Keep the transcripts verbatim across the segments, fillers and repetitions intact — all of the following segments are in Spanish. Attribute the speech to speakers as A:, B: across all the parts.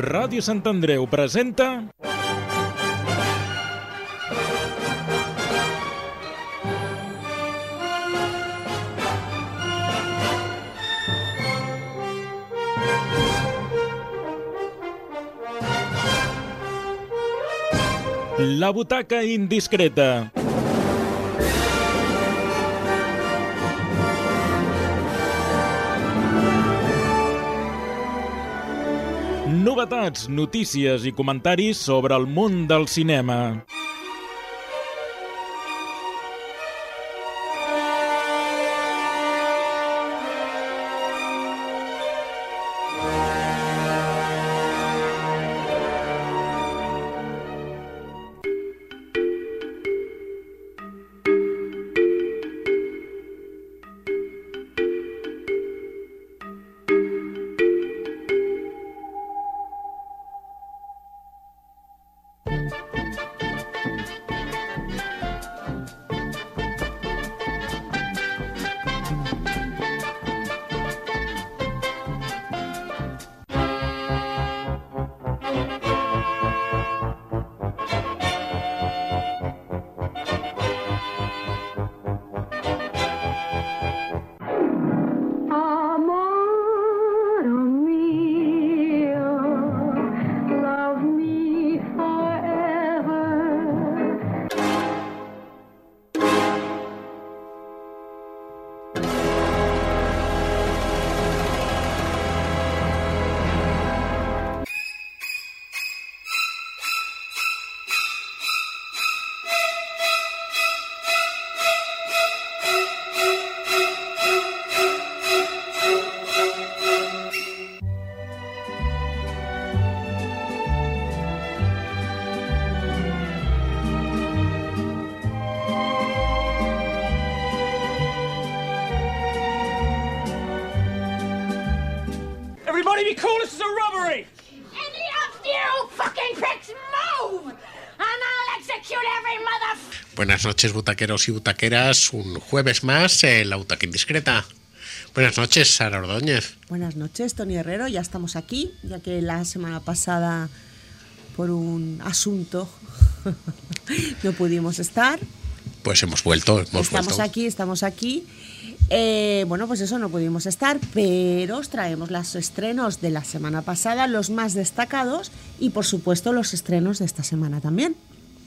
A: Ràdio Sant Andreu presenta... La butaca indiscreta. Novetats, notícies i comentaris sobre el món del cinema.
B: Everybody be cool, this is a robbery! Any of you fucking pricks move! And I'll execute every mother...
C: Buenas noches, butaqueros y butaqueras. Un jueves más en la butaca indiscreta. Buenas noches, Sara Ordóñez.
D: Buenas noches, Tony Herrero. Ya estamos aquí, ya que la semana pasada, por un asunto, no pudimos estar.
C: Pues hemos vuelto, hemos
D: estamos
C: vuelto.
D: aquí, estamos aquí. Eh, bueno, pues eso, no pudimos estar, pero os traemos los estrenos de la semana pasada, los más destacados, y por supuesto los estrenos de esta semana también.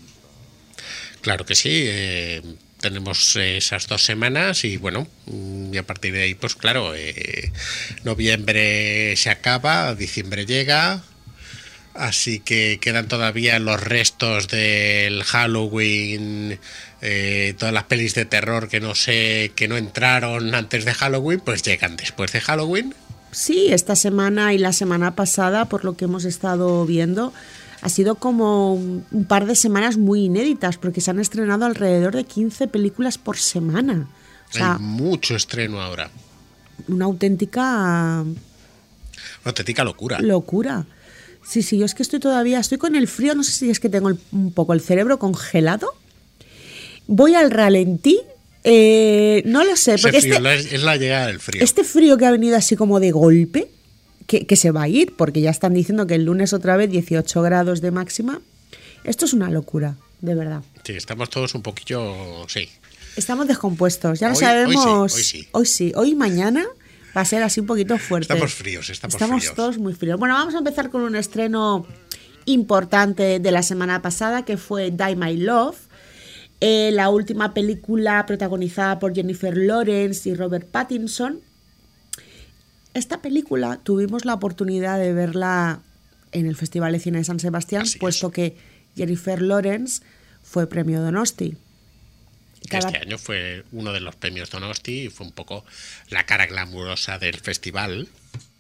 C: Claro que sí, eh, tenemos esas dos semanas y bueno, y a partir de ahí, pues claro, eh, noviembre se acaba, diciembre llega, así que quedan todavía los restos del Halloween. Eh, todas las pelis de terror que no sé, que no entraron antes de Halloween, pues llegan después de Halloween.
D: Sí, esta semana y la semana pasada, por lo que hemos estado viendo, ha sido como un, un par de semanas muy inéditas, porque se han estrenado alrededor de quince películas por semana. O sea,
C: hay mucho estreno ahora.
D: Una auténtica...
C: Una auténtica locura.
D: Locura. Sí, sí, yo es que estoy todavía, estoy con el frío, no sé si es que tengo el, un poco el cerebro congelado. Voy al ralentí, eh, no lo sé. Porque
C: frío,
D: este,
C: es la llegada del frío.
D: Este frío que ha venido así como de golpe, que, que se va a ir, porque ya están diciendo que el lunes otra vez dieciocho grados de máxima. Esto es una locura, de verdad.
C: Sí, estamos todos un poquillo, sí.
D: Estamos descompuestos, ya lo
C: hoy,
D: sabemos.
C: Hoy sí, hoy sí.
D: Hoy sí, hoy y mañana va a ser así un poquito fuerte.
C: Estamos fríos, estamos,
D: estamos
C: fríos.
D: todos muy fríos. Bueno, vamos a empezar con un estreno importante de la semana pasada, que fue Die My Love. Eh, la última película protagonizada por Jennifer Lawrence y Robert Pattinson. Esta película tuvimos la oportunidad de verla en el Festival de Cine de San Sebastián, Así puesto es. que Jennifer Lawrence fue premio Donosti.
C: Cada... Este año fue uno de los premios Donosti y fue un poco la cara glamurosa del festival.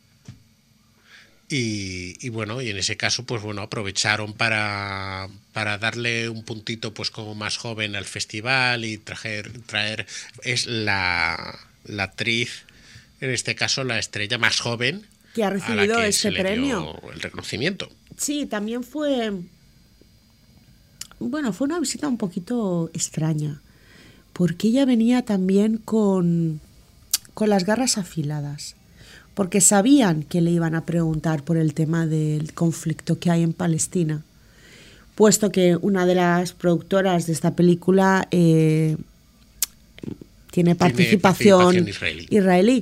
C: Y, y bueno, y en ese caso, pues bueno, aprovecharon para, para darle un puntito pues como más joven al festival y traer, traer es la, la actriz, en este caso la estrella más joven
D: que ha recibido
C: a la que
D: este
C: se le
D: premio.
C: dio el reconocimiento.
D: Sí, también fue, bueno, fue una visita un poquito extraña, porque ella venía también con, con las garras afiladas. porque sabían que le iban a preguntar por el tema del conflicto que hay en Palestina, puesto que una de las productoras de esta película eh, tiene participación,
C: tiene participación israelí.
D: israelí.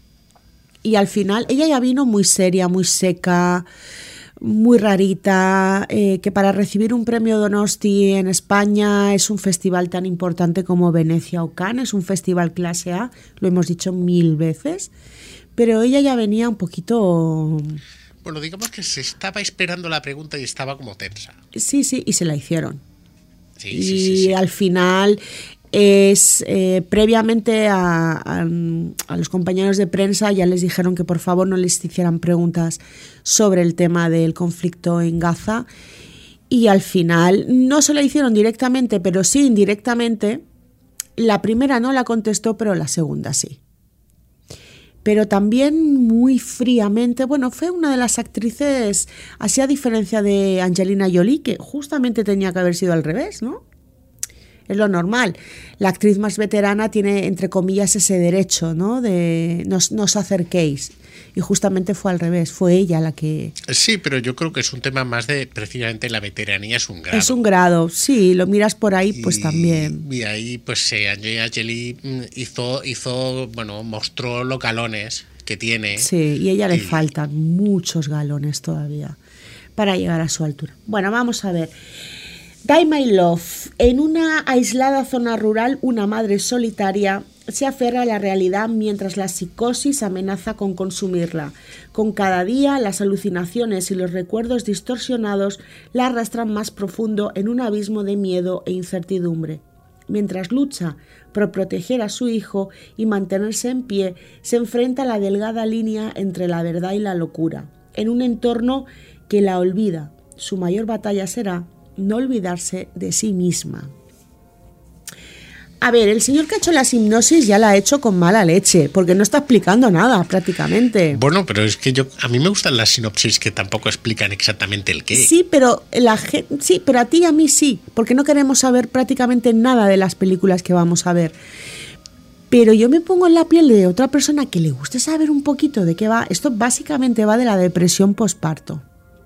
D: Y al final ella ya vino muy seria, muy seca, muy rarita, eh, que para recibir un premio Donosti en España es un festival tan importante como Venecia o Cannes, es un festival clase A, lo hemos dicho mil veces, pero ella ya venía un poquito...
C: Bueno, digamos que se estaba esperando la pregunta y estaba como tensa.
D: Sí, sí, y se la hicieron.
C: Sí,
D: y
C: sí, sí, sí.
D: al final es eh, previamente a, a, a los compañeros de prensa ya les dijeron que por favor no les hicieran preguntas sobre el tema del conflicto en Gaza, y al final no se la hicieron directamente, pero sí indirectamente. La primera no la contestó, pero la segunda sí. Pero también muy fríamente, bueno, fue una de las actrices, así a diferencia de Angelina Jolie, que justamente tenía que haber sido al revés, ¿no? Es lo normal. La actriz más veterana tiene, entre comillas, ese derecho, ¿no? De no, no os acerquéis. Y justamente fue al revés, fue ella la que...
C: Sí, pero yo creo que es un tema más de, precisamente, la veteranía es un grado.
D: Es un grado, sí, lo miras por ahí, pues
C: y,
D: también.
C: Y ahí, pues, eh, Angelina Jolie hizo, hizo, bueno, mostró los galones que tiene.
D: Sí, y a ella
C: y...
D: le faltan muchos galones todavía para llegar a su altura. Bueno, vamos a ver. Die My Love. En una aislada zona rural, una madre solitaria se aferra a la realidad mientras la psicosis amenaza con consumirla. Con cada día, las alucinaciones y los recuerdos distorsionados la arrastran más profundo en un abismo de miedo e incertidumbre. Mientras lucha por proteger a su hijo y mantenerse en pie, se enfrenta a la delgada línea entre la verdad y la locura. En un entorno que la olvida, su mayor batalla será no olvidarse de sí misma. A ver, el señor que ha hecho la hipnosis ya la ha hecho con mala leche, porque no está explicando nada prácticamente.
C: Bueno, pero es que yo a mí me gustan las sinopsis que tampoco explican exactamente el qué.
D: Sí, pero la gente, sí, pero a ti y a mí sí, porque no queremos saber prácticamente nada de las películas que vamos a ver. Pero yo me pongo en la piel de otra persona que le guste saber un poquito de qué va. Esto básicamente va de la depresión posparto.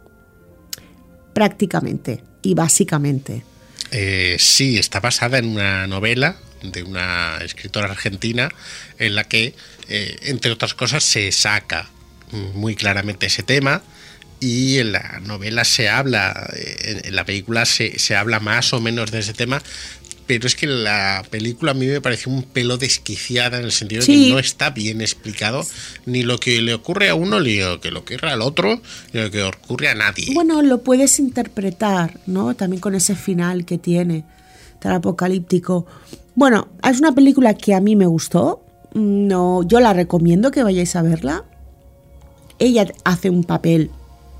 D: Prácticamente y básicamente.
C: Eh, sí, está basada en una novela de una escritora argentina en la que, eh, entre otras cosas, se saca muy claramente ese tema, y en la novela se habla, en, en la película se, se habla más o menos de ese tema, pero es que la película a mí me pareció un pelo desquiciada en el sentido de
D: sí.
C: que no está bien explicado ni lo que le ocurre a uno, ni lo que le ocurre al otro, ni lo que ocurre a nadie.
D: Bueno, lo puedes interpretar, ¿no? También con ese final que tiene, tan apocalíptico. Bueno, es una película que a mí me gustó. No, yo la recomiendo que vayáis a verla. Ella hace un papel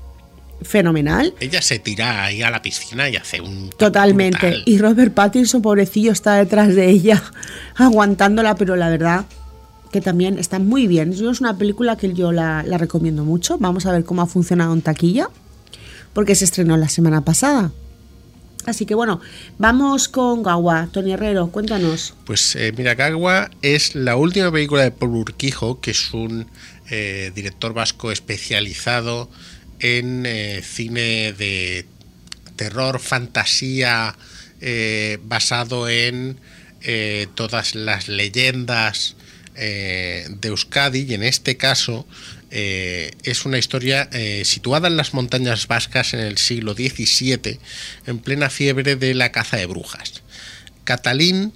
D: fenomenal.
C: Ella se tira ahí a la piscina y hace un...
D: Totalmente.
C: brutal.
D: Y Robert Pattinson, pobrecillo, está detrás de ella, aguantándola, pero la verdad que también está muy bien. Es una película que yo la, la recomiendo mucho. Vamos a ver cómo ha funcionado en taquilla, porque se estrenó la semana pasada. Así que bueno, vamos con Gawa. Tony Herrero, cuéntanos.
C: Pues eh, mira, Gawa es la última película de Paul Urquijo, que es un eh, director vasco especializado en eh, cine de terror, fantasía, eh, basado en eh, todas las leyendas eh, de Euskadi, y en este caso eh, es una historia eh, situada en las montañas vascas en el siglo diecisiete, en plena fiebre de la caza de brujas. Catalín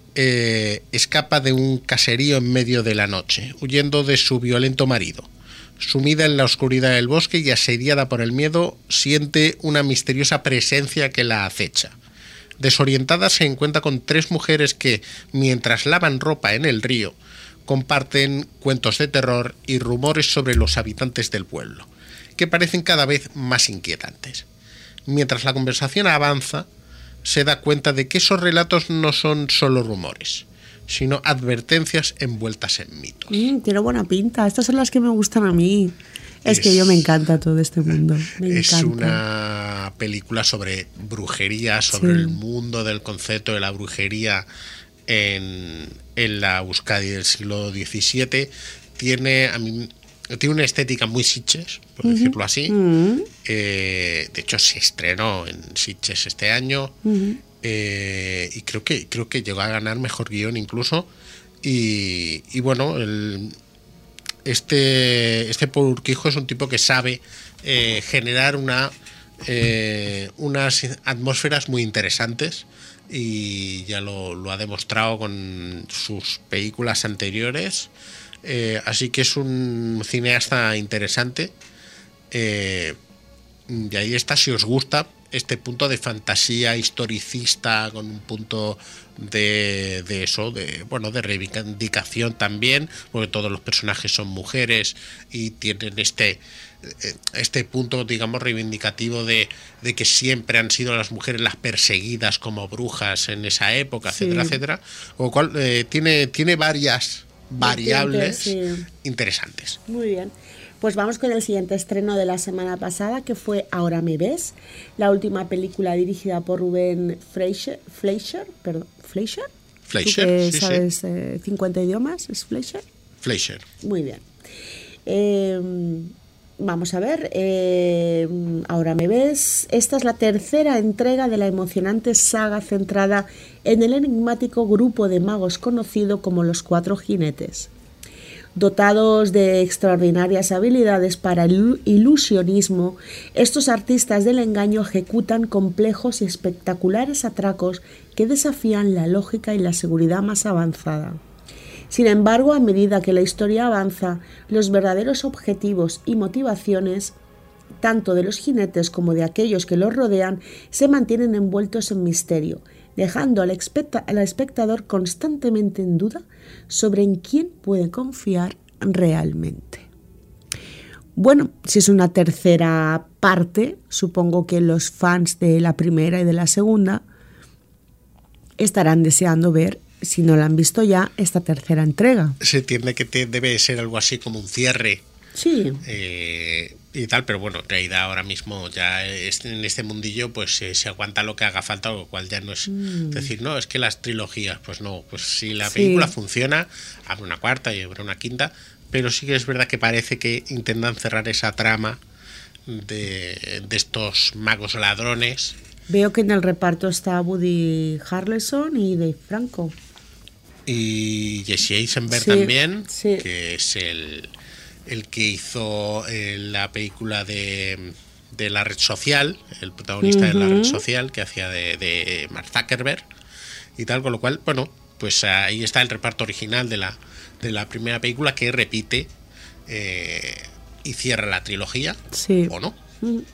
C: eh, escapa de un caserío en medio de la noche, huyendo de su violento marido. Sumida en la oscuridad del bosque y asediada por el miedo, siente una misteriosa presencia que la acecha. Desorientada, se encuentra con tres mujeres que, mientras lavan ropa en el río, comparten cuentos de terror y rumores sobre los habitantes del pueblo, que parecen cada vez más inquietantes. Mientras la conversación avanza, se da cuenta de que esos relatos no son solo rumores, sino advertencias envueltas en mitos.
D: Mm, tiene buena pinta. Estas son las que me gustan a mí. Es, es que yo me encanta todo este mundo. Me
C: es
D: encanta.
C: Una película sobre brujería, sobre sí. el mundo del concepto de la brujería en, en la Euskadi del siglo diecisiete. Tiene, a mí tiene una estética muy Sitges, por uh-huh. decirlo así. Uh-huh. Eh, de hecho, se estrenó en Sitges este año. Uh-huh. Eh, y creo que creo que llegó a ganar mejor guión incluso. Y, y bueno, el, este, este Paul Urquijo es un tipo que sabe eh, generar una, eh, unas atmósferas muy interesantes. Y ya lo, lo ha demostrado con sus películas anteriores. Eh, así que es un cineasta interesante. Eh, y ahí está, si os gusta este punto de fantasía historicista con un punto de, de eso, de bueno, de reivindicación también, porque todos los personajes son mujeres y tienen este este punto, digamos, reivindicativo de, de que siempre han sido las mujeres las perseguidas como brujas en esa época, sí. etcétera, etcétera. O cual eh, tiene, tiene varias variables sí. interesantes.
D: Muy bien. Pues vamos con el siguiente estreno de la semana pasada, que fue Ahora me ves, la última película dirigida por Ruben Fleischer, Fleischer, perdón, Fleischer,
C: Fleischer,
D: ¿tú que
C: sí,
D: sabes
C: sí.
D: Eh, cincuenta idiomas? ¿Es Fleischer?
C: Fleischer.
D: Muy bien. Eh, vamos a ver, eh, Ahora me ves. Esta es la tercera entrega de la emocionante saga centrada en el enigmático grupo de magos conocido como los Cuatro Jinetes. Dotados de extraordinarias habilidades para el ilusionismo, estos artistas del engaño ejecutan complejos y espectaculares atracos que desafían la lógica y la seguridad más avanzada. Sin embargo, a medida que la historia avanza, los verdaderos objetivos y motivaciones, tanto de los jinetes como de aquellos que los rodean, se mantienen envueltos en misterio, dejando al, especta- al espectador constantemente en duda sobre en quién puede confiar realmente. Bueno, si es una tercera parte, supongo que los fans de la primera y de la segunda estarán deseando ver, si no la han visto ya, esta tercera entrega.
C: Se entiende que te debe ser algo así como un cierre.
D: Sí.
C: Eh, y tal, pero bueno, en realidad ahora mismo ya es, en este mundillo pues eh, se aguanta lo que haga falta, lo cual ya no es mm. decir, no, es que las trilogías, pues no, pues si la película sí. funciona, habrá una cuarta y habrá una quinta, pero sí que es verdad que parece que intentan cerrar esa trama de, de estos magos ladrones.
D: Veo que en el reparto está Woody Harrelson y Dave Franco.
C: Y Jesse Eisenberg sí, también, sí. que es el... el que hizo eh, la película de, de La Red Social, el protagonista uh-huh. de La Red Social, que hacía de, de Mark Zuckerberg y tal, con lo cual, bueno, pues ahí está el reparto original de la, de la primera película, que repite eh, y cierra la trilogía,
D: sí.
C: ¿o no?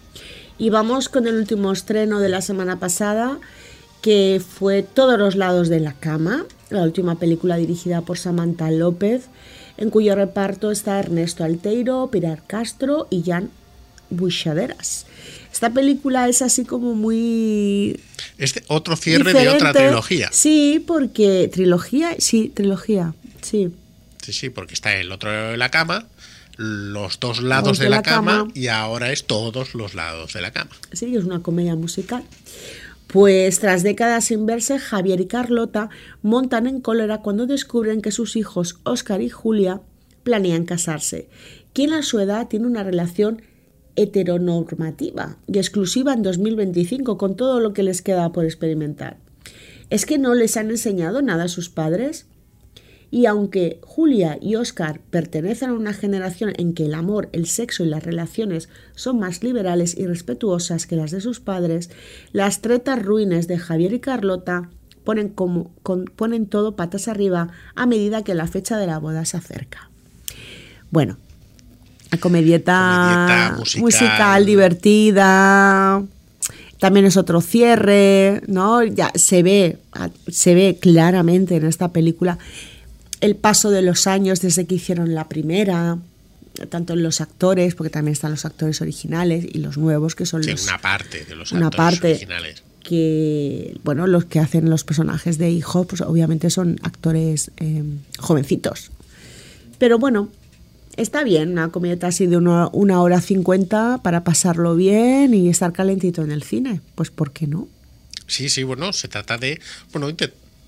D: Y vamos con el último estreno de la semana pasada, que fue Todos los lados de la cama, la última película dirigida por Samantha López, en cuyo reparto está Ernesto Alteiro, Pilar Castro y Jan Buixaderas. Esta película es así como muy...
C: Este otro cierre
D: diferente.
C: De otra trilogía.
D: Sí, porque... ¿Trilogía? Sí, trilogía, sí.
C: Sí, sí, porque está el otro lado de la cama, los dos lados de, de la, la cama, cama y ahora es todos los lados de la cama.
D: Sí, es una comedia musical. Pues tras décadas sin verse, Javier y Carlota montan en cólera cuando descubren que sus hijos Óscar y Julia planean casarse, quien a su edad tiene una relación heteronormativa y exclusiva en dos mil veinticinco, con todo lo que les queda por experimentar. ¿Es que no les han enseñado nada a sus padres? Y aunque Julia y Óscar pertenecen a una generación en que el amor, el sexo y las relaciones son más liberales y respetuosas que las de sus padres, las tretas ruines de Javier y Carlota ponen, como, con, ponen todo patas arriba a medida que la fecha de la boda se acerca. Bueno, la comedieta, comedieta musical. musical divertida... También es otro cierre, ¿no? Ya se ve, se ve claramente en esta película el paso de los años desde que hicieron la primera, tanto en los actores, porque también están los actores originales y los nuevos, que son
C: sí,
D: los...
C: una parte de los
D: una
C: actores
D: parte
C: originales.
D: Que, bueno, los que hacen los personajes de hijo, pues obviamente son actores eh, jovencitos. Pero bueno, está bien, una comedieta así de una, una hora cincuenta para pasarlo bien y estar calentito en el cine. Pues ¿por qué no?
C: Sí, sí, bueno, se trata de... bueno,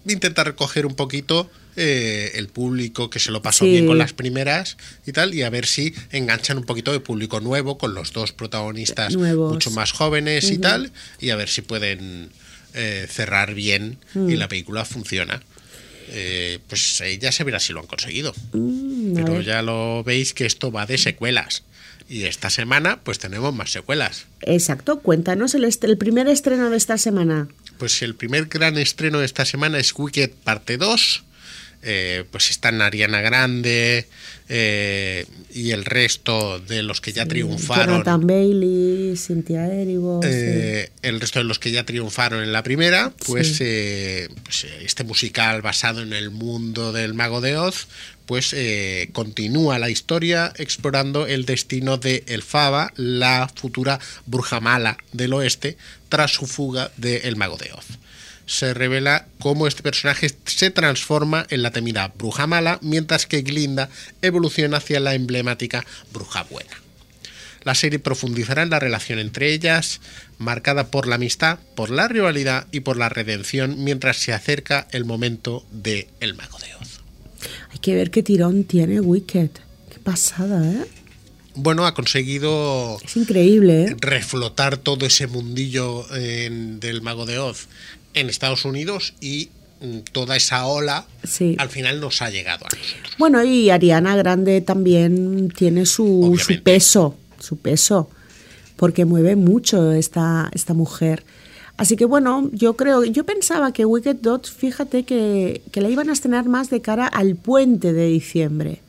C: intenta recoger un poquito eh, el público que se lo pasó
D: Sí.
C: bien con las primeras y tal, y a ver si enganchan un poquito de público nuevo con los dos protagonistas
D: Nuevos.
C: mucho más jóvenes y
D: Ujú.
C: tal, y a ver si pueden eh, cerrar bien
D: Mm.
C: y la película funciona. Eh, pues eh, ya se verá si lo han conseguido.
D: Mm, a
C: Pero
D: ver.
C: ya lo veis que esto va de secuelas. Y esta semana pues tenemos más secuelas.
D: Exacto, cuéntanos el, est- el primer estreno de esta semana.
C: Pues el primer gran estreno de esta semana es Wicked parte dos. Eh, pues están Ariana Grande eh, y el resto de los que ya triunfaron.
D: Jonathan Bailey, Cynthia Erivo.
C: Eh, el resto de los que ya triunfaron en la primera, pues,
D: Sí.
C: eh, pues, eh, este musical basado en el mundo del Mago de Oz, pues eh, continúa la historia explorando el destino de Elphaba, la futura bruja mala del oeste, tras su fuga del Mago de Oz. Se revela cómo este personaje se transforma en la temida bruja mala, mientras que Glinda evoluciona hacia la emblemática bruja buena. La serie profundizará en la relación entre ellas, marcada por la amistad, por la rivalidad y por la redención, mientras se acerca el momento de El Mago de Oz.
D: Hay que ver qué tirón tiene Wicked. Qué pasada, ¿eh?
C: Bueno, ha conseguido
D: Es increíble, ¿eh?
C: reflotar todo ese mundillo en- del Mago de Oz en Estados Unidos y mm, toda esa ola
D: Sí.
C: al final nos ha llegado a nosotros.
D: Bueno, y Ariana Grande también tiene su,
C: Obviamente.
D: su peso, su peso, porque mueve mucho esta, esta mujer. Así que bueno, yo creo, yo pensaba que Wicked dos, fíjate que, que la iban a estrenar más de cara al puente de diciembre.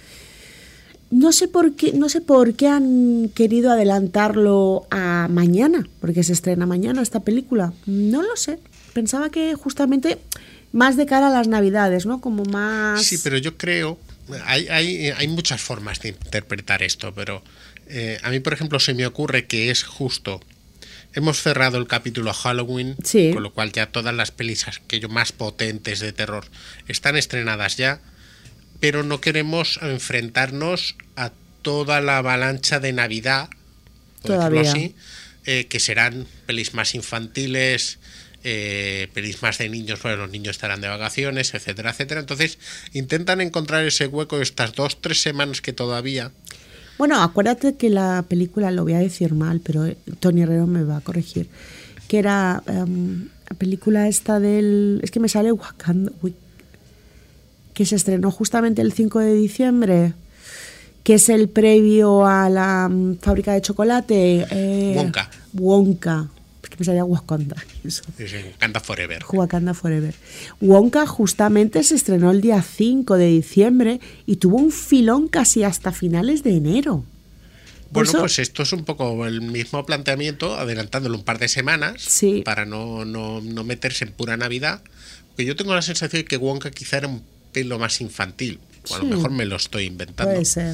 D: No sé por qué, no sé por qué han querido adelantarlo a mañana, porque se estrena mañana esta película. No lo sé. Pensaba que justamente más de cara a las Navidades, ¿no? Como más.
C: Sí, pero yo creo, hay, hay, hay muchas formas de interpretar esto, pero eh, a mí, por ejemplo, se me ocurre que es justo. Hemos cerrado el capítulo Halloween,
D: Sí.
C: con lo cual ya todas las pelis aquello más potentes de terror están estrenadas ya, pero no queremos enfrentarnos a toda la avalancha de Navidad, por decirlo
D: Todavía.
C: así, eh, que serán pelis más infantiles, eh, pelis más de niños, porque los niños estarán de vacaciones, etcétera, etcétera. Entonces intentan encontrar ese hueco estas dos, tres semanas que todavía...
D: Bueno, acuérdate que la película, lo voy a decir mal, pero Tony Herrero me va a corregir, que era em, la película esta del... Es que me sale Wakanda, Wi- que se estrenó justamente el cinco de diciembre, que es el previo a la mm, fábrica de chocolate. Eh,
C: Wonka.
D: Wonka. Es que me salía Wakanda. Eso.
C: Es en Wakanda Forever.
D: Wakanda Forever. Wonka justamente se estrenó el día cinco de diciembre y tuvo un filón casi hasta finales de enero. Por
C: Bueno,
D: eso-
C: pues esto es un poco el mismo planteamiento, adelantándolo un par de semanas,
D: Sí.
C: para no, no, no meterse en pura Navidad. Porque yo tengo la sensación de que Wonka quizá era un pelo más infantil. O a lo
D: Sí.
C: mejor me lo estoy inventando.
D: Puede ser,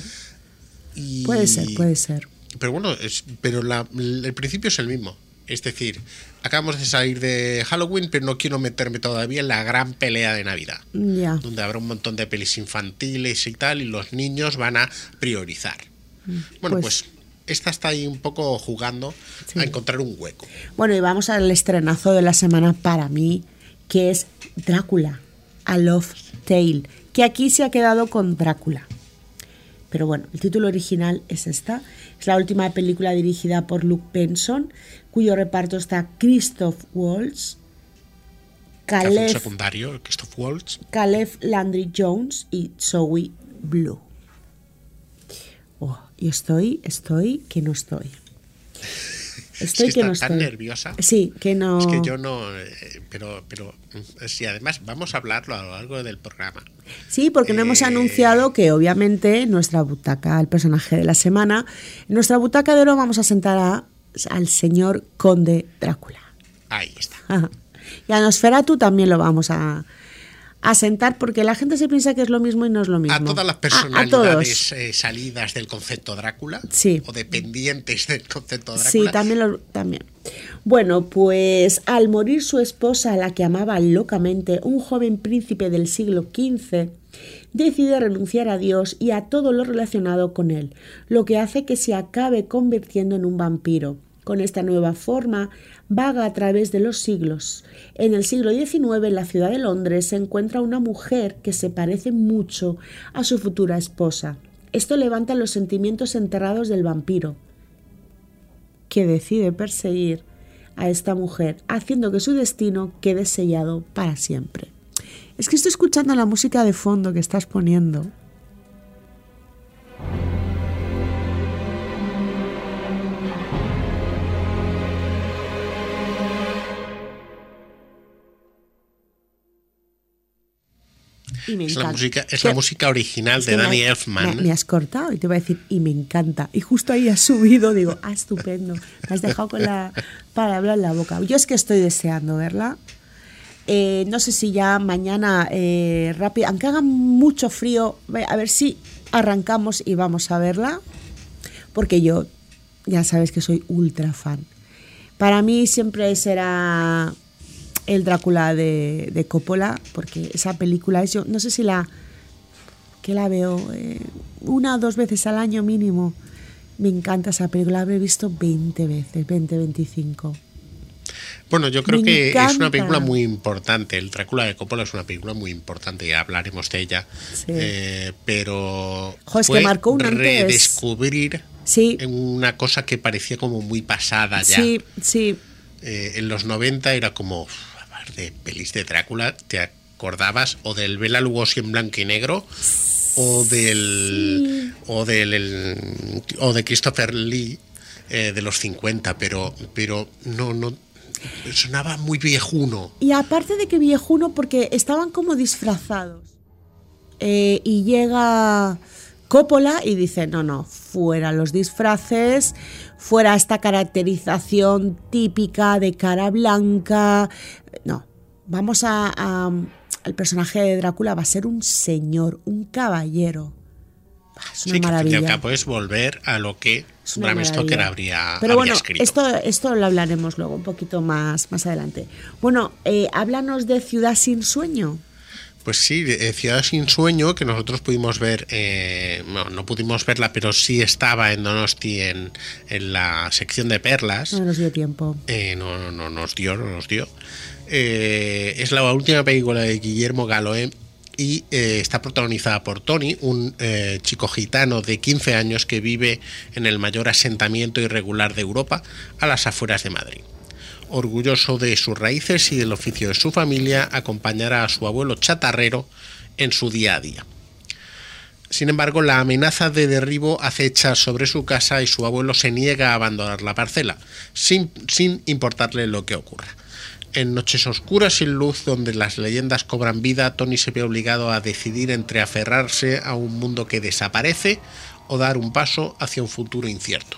C: Y-
D: puede ser, puede ser.
C: Pero bueno, es, pero la- el principio es el mismo. Es decir, acabamos de salir de Halloween, pero no quiero meterme todavía en la gran pelea de Navidad,
D: Ya.
C: donde habrá un montón de pelis infantiles y tal, y los niños van a priorizar. Bueno,
D: Pues-
C: pues, esta está ahí un poco jugando
D: Sí.
C: a encontrar un hueco.
D: Bueno, y vamos al estrenazo de la semana para mí, que es Drácula, A Love Tale, que aquí se ha quedado con Drácula. Pero bueno, el título original es esta. Es la última película dirigida por Luke Benson, cuyo reparto está Christoph Waltz,
C: Que hace un
D: Caleb,
C: secundario, Christoph Waltz.
D: Caleb Landry Jones y Zoe Blue. Oh, y estoy, estoy, que no estoy. Estoy
C: Es
D: que
C: que
D: no
C: está tan
D: estoy.
C: nerviosa.
D: Sí, que no.
C: Es que yo no... eh, Pero, pero mm, sí, además vamos a hablarlo a lo largo del programa.
D: Sí, porque no hemos
C: Eh,
D: anunciado que obviamente nuestra butaca, el personaje de la semana, en nuestra butaca de oro vamos a sentar a- al señor Conde Drácula.
C: Ahí está.
D: Ajá. Y a Nosferatu también lo vamos a, a sentar porque la gente se piensa que es lo mismo y no es lo mismo.
C: A todas las
D: A- a
C: personalidades
D: todos.
C: eh, salidas del concepto Drácula,
D: Sí.
C: o dependientes del concepto Drácula.
D: Sí, también, lo, también. Bueno, pues al morir su esposa, a la que amaba locamente, un joven príncipe del siglo quince, decide renunciar a Dios y a todo lo relacionado con él, lo que hace que se acabe convirtiendo en un vampiro. con esta nueva forma, vaga a través de los siglos. En el siglo diecinueve, en la ciudad de Londres, se encuentra una mujer que se parece mucho a su futura esposa. Esto levanta los sentimientos enterrados del vampiro, que decide perseguir a esta mujer, haciendo que su destino quede sellado para siempre. Es que estoy escuchando la música de fondo que estás poniendo. Y me
C: es
D: encanta.
C: la música, es
D: que,
C: la música original
D: es
C: de Danny
D: me,
C: Elfman.
D: Me, me has cortado y te iba a decir, y me encanta. Y justo ahí has subido, digo, ah, estupendo. Me has dejado con la palabra en la boca. Yo es que estoy deseando verla. Eh, no sé si ya mañana, eh, rápido, aunque haga mucho frío, a ver si arrancamos y vamos a verla. Porque yo, ya sabes que soy ultra fan. Para mí siempre será el Drácula de, de Coppola, porque esa película es, yo no sé si la que la veo eh, una o dos veces al año mínimo. Me encanta esa película, la habré visto veinte veces, veinte, veinticinco.
C: Bueno, yo creo
D: Me
C: que
D: encanta.
C: es una película muy importante. El Drácula de Coppola es una película muy importante, ya hablaremos de ella.
D: Sí.
C: Eh, pero
D: Jo, es
C: fue
D: que marcó un antes.
C: redescubrir
D: Sí.
C: una cosa que parecía como muy pasada ya.
D: Sí, sí.
C: Eh, en los noventa era como de pelis de Drácula, te acordabas o del Bela Lugosi en blanco y negro o del
D: sí.
C: o del el, o de Christopher Lee eh, de los cincuenta, pero pero no no sonaba muy viejuno.
D: Y aparte de que viejuno, porque estaban como disfrazados. Eh, y llega Coppola y dice, no, no, fuera los disfraces, fuera esta caracterización típica de cara blanca. No, vamos a, a... El personaje de Drácula va a ser un señor, un caballero. Es una
C: sí,
D: maravilla.
C: que al fin y al cabo es volver a lo que Bram Stoker habría,
D: Pero
C: habría
D: bueno,
C: escrito.
D: Esto, esto lo hablaremos luego, un poquito más, más adelante. Bueno, eh, háblanos de Ciudad sin sueño.
C: Pues sí, eh, Ciudad sin sueño, que nosotros pudimos ver, eh, no, no pudimos verla, pero sí estaba en Donosti en, en la sección de perlas.
D: No nos dio tiempo.
C: Eh, no, no, no nos dio, no nos dio. Eh, es la última película de Guillermo Galoé y eh, está protagonizada por Tony, un eh, chico gitano de quince años que vive en el mayor asentamiento irregular de Europa, a las afueras de Madrid. Orgulloso de sus raíces y del oficio de su familia, acompañará a su abuelo chatarrero en su día a día. Sin embargo, la amenaza de derribo acecha sobre su casa y su abuelo se niega a abandonar la parcela, sin, sin importarle lo que ocurra. En noches oscuras sin luz, donde las leyendas cobran vida, Tony se ve obligado a decidir entre aferrarse a un mundo que desaparece o dar un paso hacia un futuro incierto.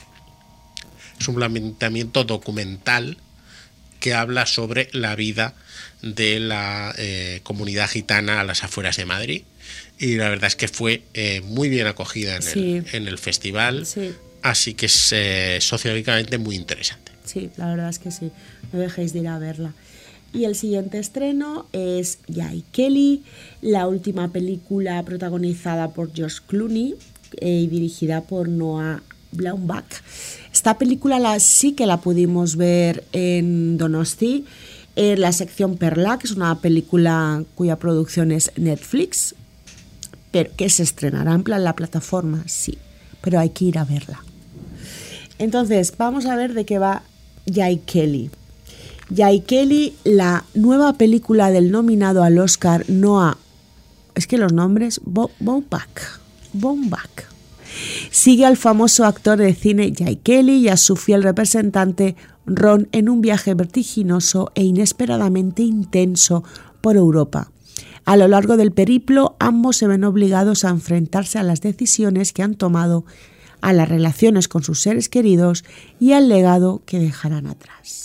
C: Es un planteamiento documental que habla sobre la vida de la eh, comunidad gitana a las afueras de Madrid, y la verdad es que fue eh, muy bien acogida en,
D: sí.
C: el, en el festival,
D: sí.
C: Así que es eh, sociológicamente muy interesante.
D: Sí, la verdad es que sí, no dejéis de ir a verla. Y el siguiente estreno es Jay Kelly, la última película protagonizada por George Clooney eh, y dirigida por Noah Baumbach. Esta película la, sí que la pudimos ver en Donosti, en la sección Perla, que es una película cuya producción es Netflix, pero que se estrenará en plan la plataforma, sí, pero hay que ir a verla. Entonces, vamos a ver de qué va Jay Kelly. Jay Kelly, la nueva película del nominado al Oscar Noah, es que los nombres, Baumbach, Baumbach, sigue al famoso actor de cine Jay Kelly y a su fiel representante Ron en un viaje vertiginoso e inesperadamente intenso por Europa. A lo largo del periplo, ambos se ven obligados a enfrentarse a las decisiones que han tomado, a las relaciones con sus seres queridos y al legado que dejarán atrás.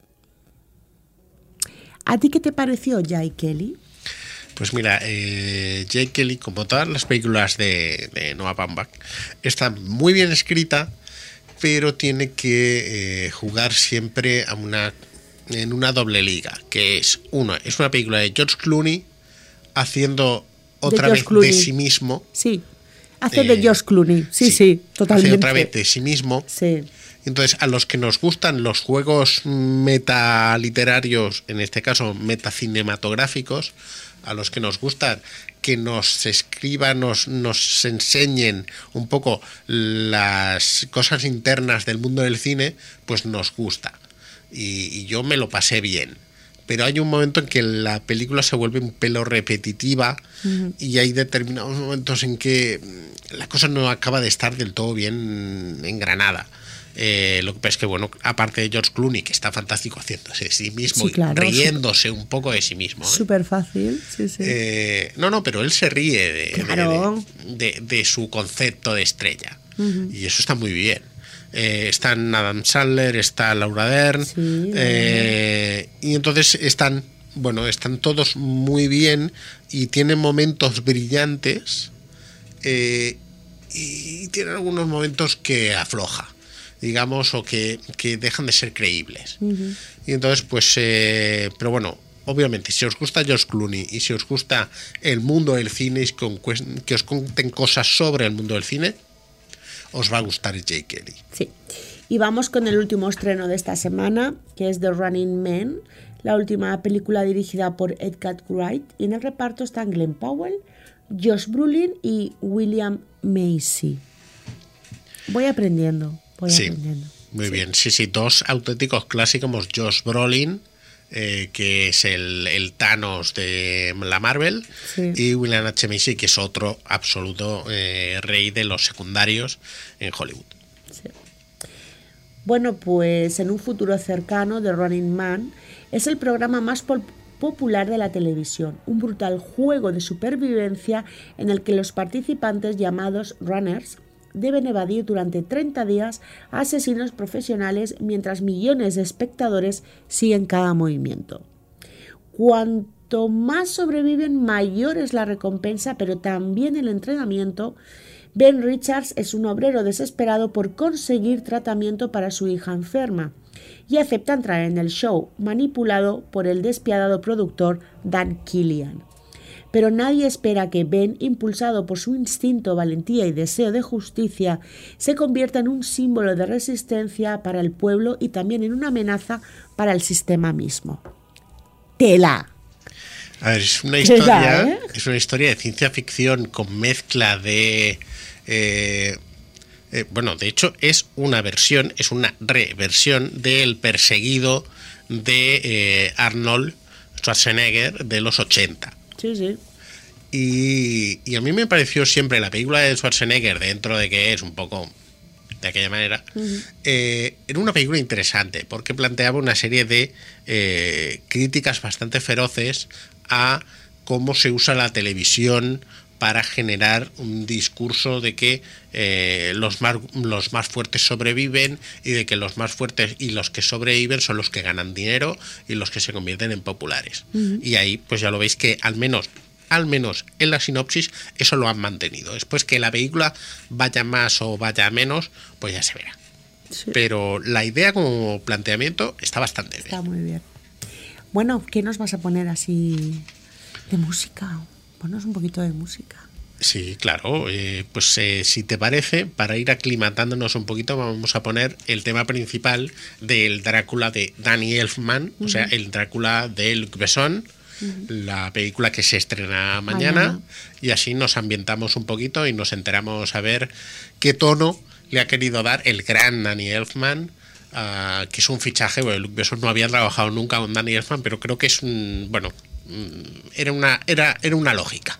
D: ¿A ti qué te pareció Jay Kelly?
C: Pues mira, eh, Jay Kelly, como todas las películas de, de Noah Baumbach, está muy bien escrita, pero tiene que eh, jugar siempre a una, en una doble liga, que es, uno, es una película de George Clooney haciendo otra vez Clooney. de sí mismo.
D: Sí, hace eh, de George Clooney, sí, sí, sí, totalmente.
C: Hace otra vez de sí mismo.
D: Sí.
C: Entonces, a los que nos gustan los juegos metaliterarios, en este caso metacinematográficos, a los que nos gustan que nos escriban, nos, nos enseñen un poco las cosas internas del mundo del cine, pues nos gusta. Y, y yo me lo pasé bien. Pero hay un momento en que la película se vuelve un pelo repetitiva, uh-huh. y hay determinados momentos en que la cosa no acaba de estar del todo bien engranada. Eh, lo que pasa es que, bueno, aparte de George Clooney, que está fantástico haciéndose de sí mismo, sí, claro, y riéndose un poco de sí mismo. ¿eh?
D: Súper fácil, sí, sí.
C: Eh, no, no, pero él se ríe de,
D: claro.
C: de, de, de, de su concepto de estrella. Uh-huh. Y eso está muy bien. Eh, están Adam Sandler, está Laura Dern, sí, eh, y entonces están, bueno, están todos muy bien y tienen momentos brillantes, eh, y tienen algunos momentos que afloja, digamos, o que, que dejan de ser creíbles. Uh-huh. Y entonces, pues, eh, pero bueno, obviamente, si os gusta George Clooney y si os gusta el mundo del cine y que os cuenten cosas sobre el mundo del cine, os va a gustar Jake Kelly.
D: Sí. Y vamos con el último estreno de esta semana, que es The Running Man, la última película dirigida por Edgar Wright, y en el reparto están Glenn Powell, Josh Brolin y William Macy. Voy aprendiendo, voy
C: sí,
D: aprendiendo.
C: Muy
D: sí.
C: bien, sí, sí, dos auténticos clásicos, Josh Brolin, Eh, que es el, el Thanos de la Marvel, sí. y William H. Macy, que es otro absoluto eh, rey de los secundarios en Hollywood.
D: Sí. Bueno, pues en un futuro cercano, The Running Man es el programa más pol- popular de la televisión, un brutal juego de supervivencia en el que los participantes, llamados runners, deben evadir durante treinta días a asesinos profesionales mientras millones de espectadores siguen cada movimiento. Cuanto más sobreviven, mayor es la recompensa, pero también el entrenamiento. Ben Richards es un obrero desesperado por conseguir tratamiento para su hija enferma y acepta entrar en el show, manipulado por el despiadado productor Dan Killian. Pero nadie espera que Ben, impulsado por su instinto, valentía y deseo de justicia, se convierta en un símbolo de resistencia para el pueblo y también en una amenaza para el sistema mismo. ¡Tela!
C: A ver, es una historia, ¿eh? es una historia de ciencia ficción con mezcla de... Eh, eh, bueno, de hecho es una versión, es una reversión del Perseguido de eh, Arnold Schwarzenegger de los ochenta.
D: Sí, sí.
C: Y, y a mí me pareció siempre la película de Schwarzenegger, dentro de que es un poco de aquella manera, uh-huh. eh, era una película interesante porque planteaba una serie de eh, críticas bastante feroces a cómo se usa la televisión para generar un discurso de que eh, los más, los más fuertes sobreviven y de que los más fuertes y los que sobreviven son los que ganan dinero y los que se convierten en populares. Uh-huh. Y ahí pues ya lo veis que al menos, al menos en la sinopsis eso lo han mantenido. Después que la película vaya más o vaya menos, pues ya se verá. Sí. Pero la idea como planteamiento está bastante
D: está
C: bien.
D: Está muy bien. Bueno, ¿qué nos vas a poner así de música? Ponnos un poquito de música.
C: Sí, claro. Eh, pues eh, si te parece, para ir aclimatándonos un poquito, vamos a poner el tema principal del Drácula de Danny Elfman, uh-huh. o sea, el Drácula de Luc Besson, uh-huh. la película que se estrena mañana, mañana, y así nos ambientamos un poquito y nos enteramos a ver qué tono le ha querido dar el gran Danny Elfman, uh, que es un fichaje. Bueno, Luc Besson no había trabajado nunca con Danny Elfman, pero creo que es un... bueno, era una, era, era una lógica.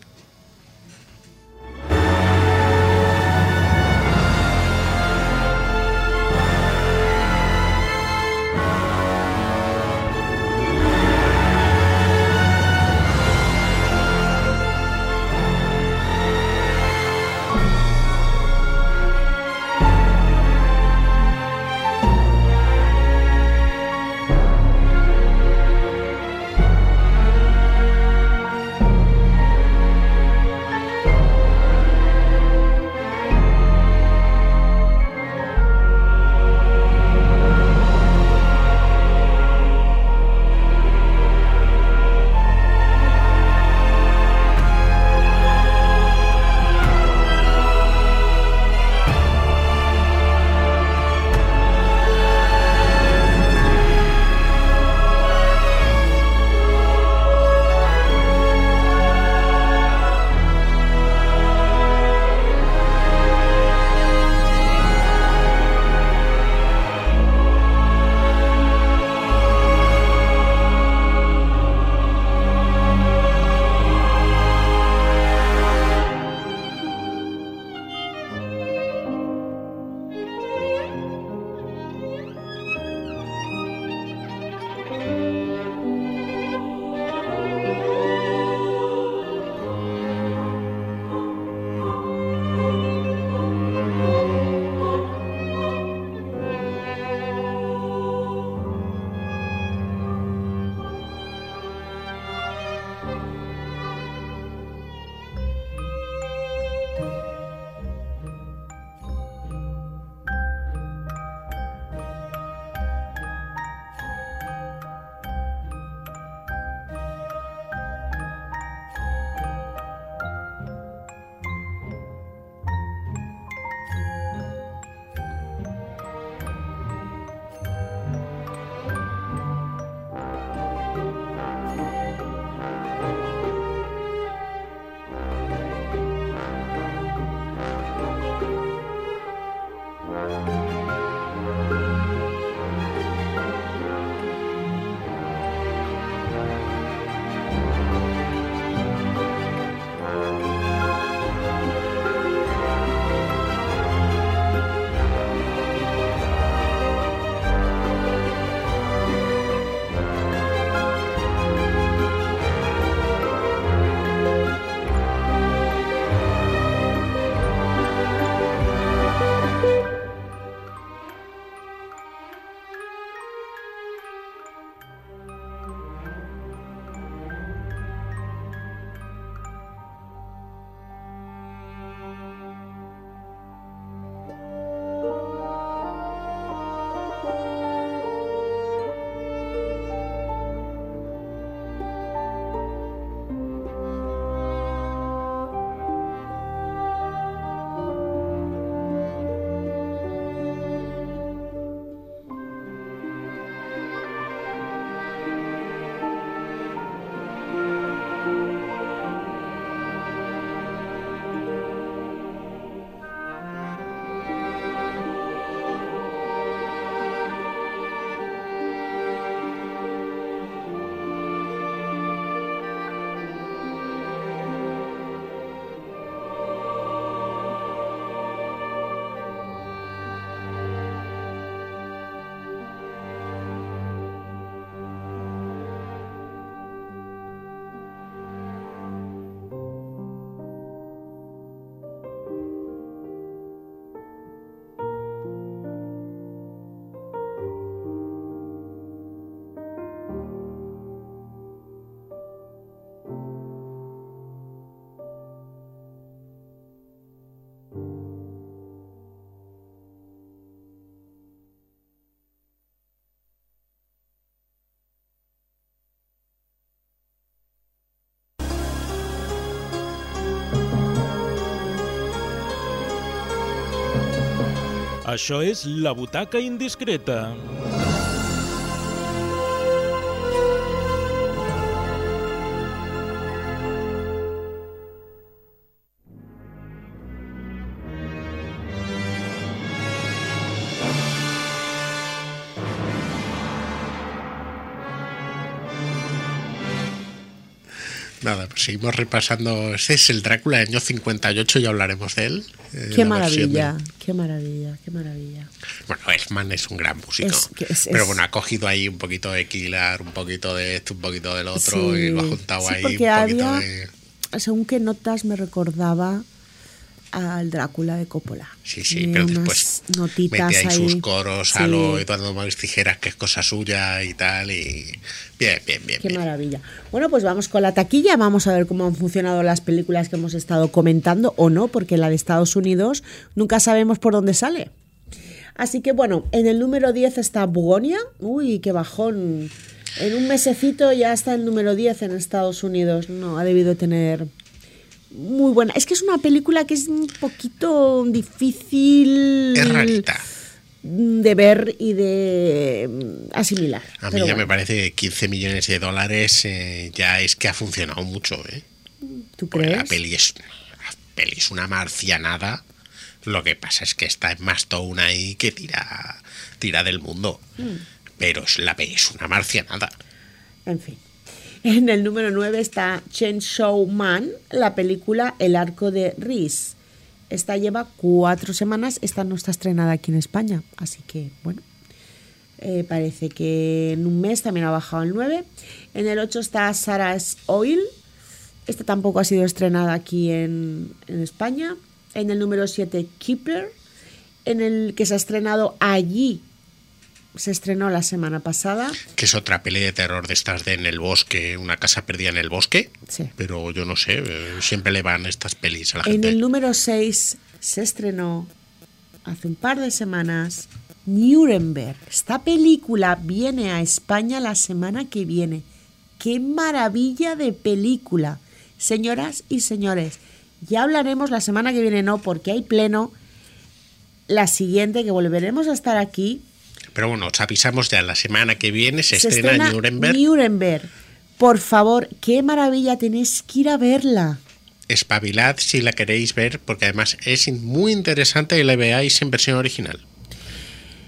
A: Això és La Butaca Indiscreta.
C: Nada, pues seguimos repasando. Este es el Drácula del año cincuenta y ocho, ya hablaremos de él. Eh,
D: qué maravilla, de... qué maravilla, qué maravilla.
C: Bueno, Elfman es un gran músico. Es, es, pero bueno, ha cogido ahí un poquito de Killer, un poquito de esto, un poquito del otro, sí, y lo ha juntado sí, ahí un poquito
D: había,
C: de...
D: según qué notas me recordaba al Drácula de Coppola.
C: Sí, sí, y pero después metía ahí, ahí sus coros sí. a lo Eduardo Mavis Tijeras, que es cosa suya y tal, y bien, bien, bien.
D: Qué
C: bien.
D: maravilla. Bueno, pues vamos con la taquilla, vamos a ver cómo han funcionado las películas que hemos estado comentando o no, porque la de Estados Unidos nunca sabemos por dónde sale. Así que bueno, en el número diez está Bugonia. Uy, qué bajón. En un mesecito ya está el número diez en Estados Unidos. No, ha debido tener... muy buena. Es que es una película que es un poquito difícil
C: es rarita
D: de ver y de asimilar.
C: A mí ya bueno. me parece que quince millones de dólares eh, ya es que ha funcionado mucho. ¿eh?
D: ¿Tú crees?
C: Porque la peli es, la peli es una marcianada. Lo que pasa es que está en Emma Stone ahí que tira, tira del mundo. Mm. Pero la peli es una marcianada.
D: En fin. En el número nueve está Chainsaw Man, la película El arco de Reese. Esta lleva cuatro semanas, esta no está estrenada aquí en España, así que bueno, eh, parece que en un mes también ha bajado al nueve. En el ocho está Sarah's Oil, esta tampoco ha sido estrenada aquí en, en España. En el número siete Keeper, en el que se ha estrenado allí. Se estrenó la semana pasada.
C: Que es otra peli de terror de estas de En el bosque, una casa perdida en el bosque.
D: Sí.
C: Pero yo no sé, siempre le van estas pelis a la gente.
D: En el número seis se estrenó hace un par de semanas Nuremberg. Esta película viene a España la semana que viene. ¡Qué maravilla de película! Señoras y señores, ya hablaremos la semana que viene, no, porque hay pleno. La siguiente, que volveremos a estar aquí.
C: Pero bueno, os avisamos ya, la semana que viene se, se estrena, estrena Nuremberg.
D: Nuremberg. Por favor, qué maravilla, tenéis que ir a verla.
C: Espabilad si la queréis ver, porque además es muy interesante que la veáis en versión original.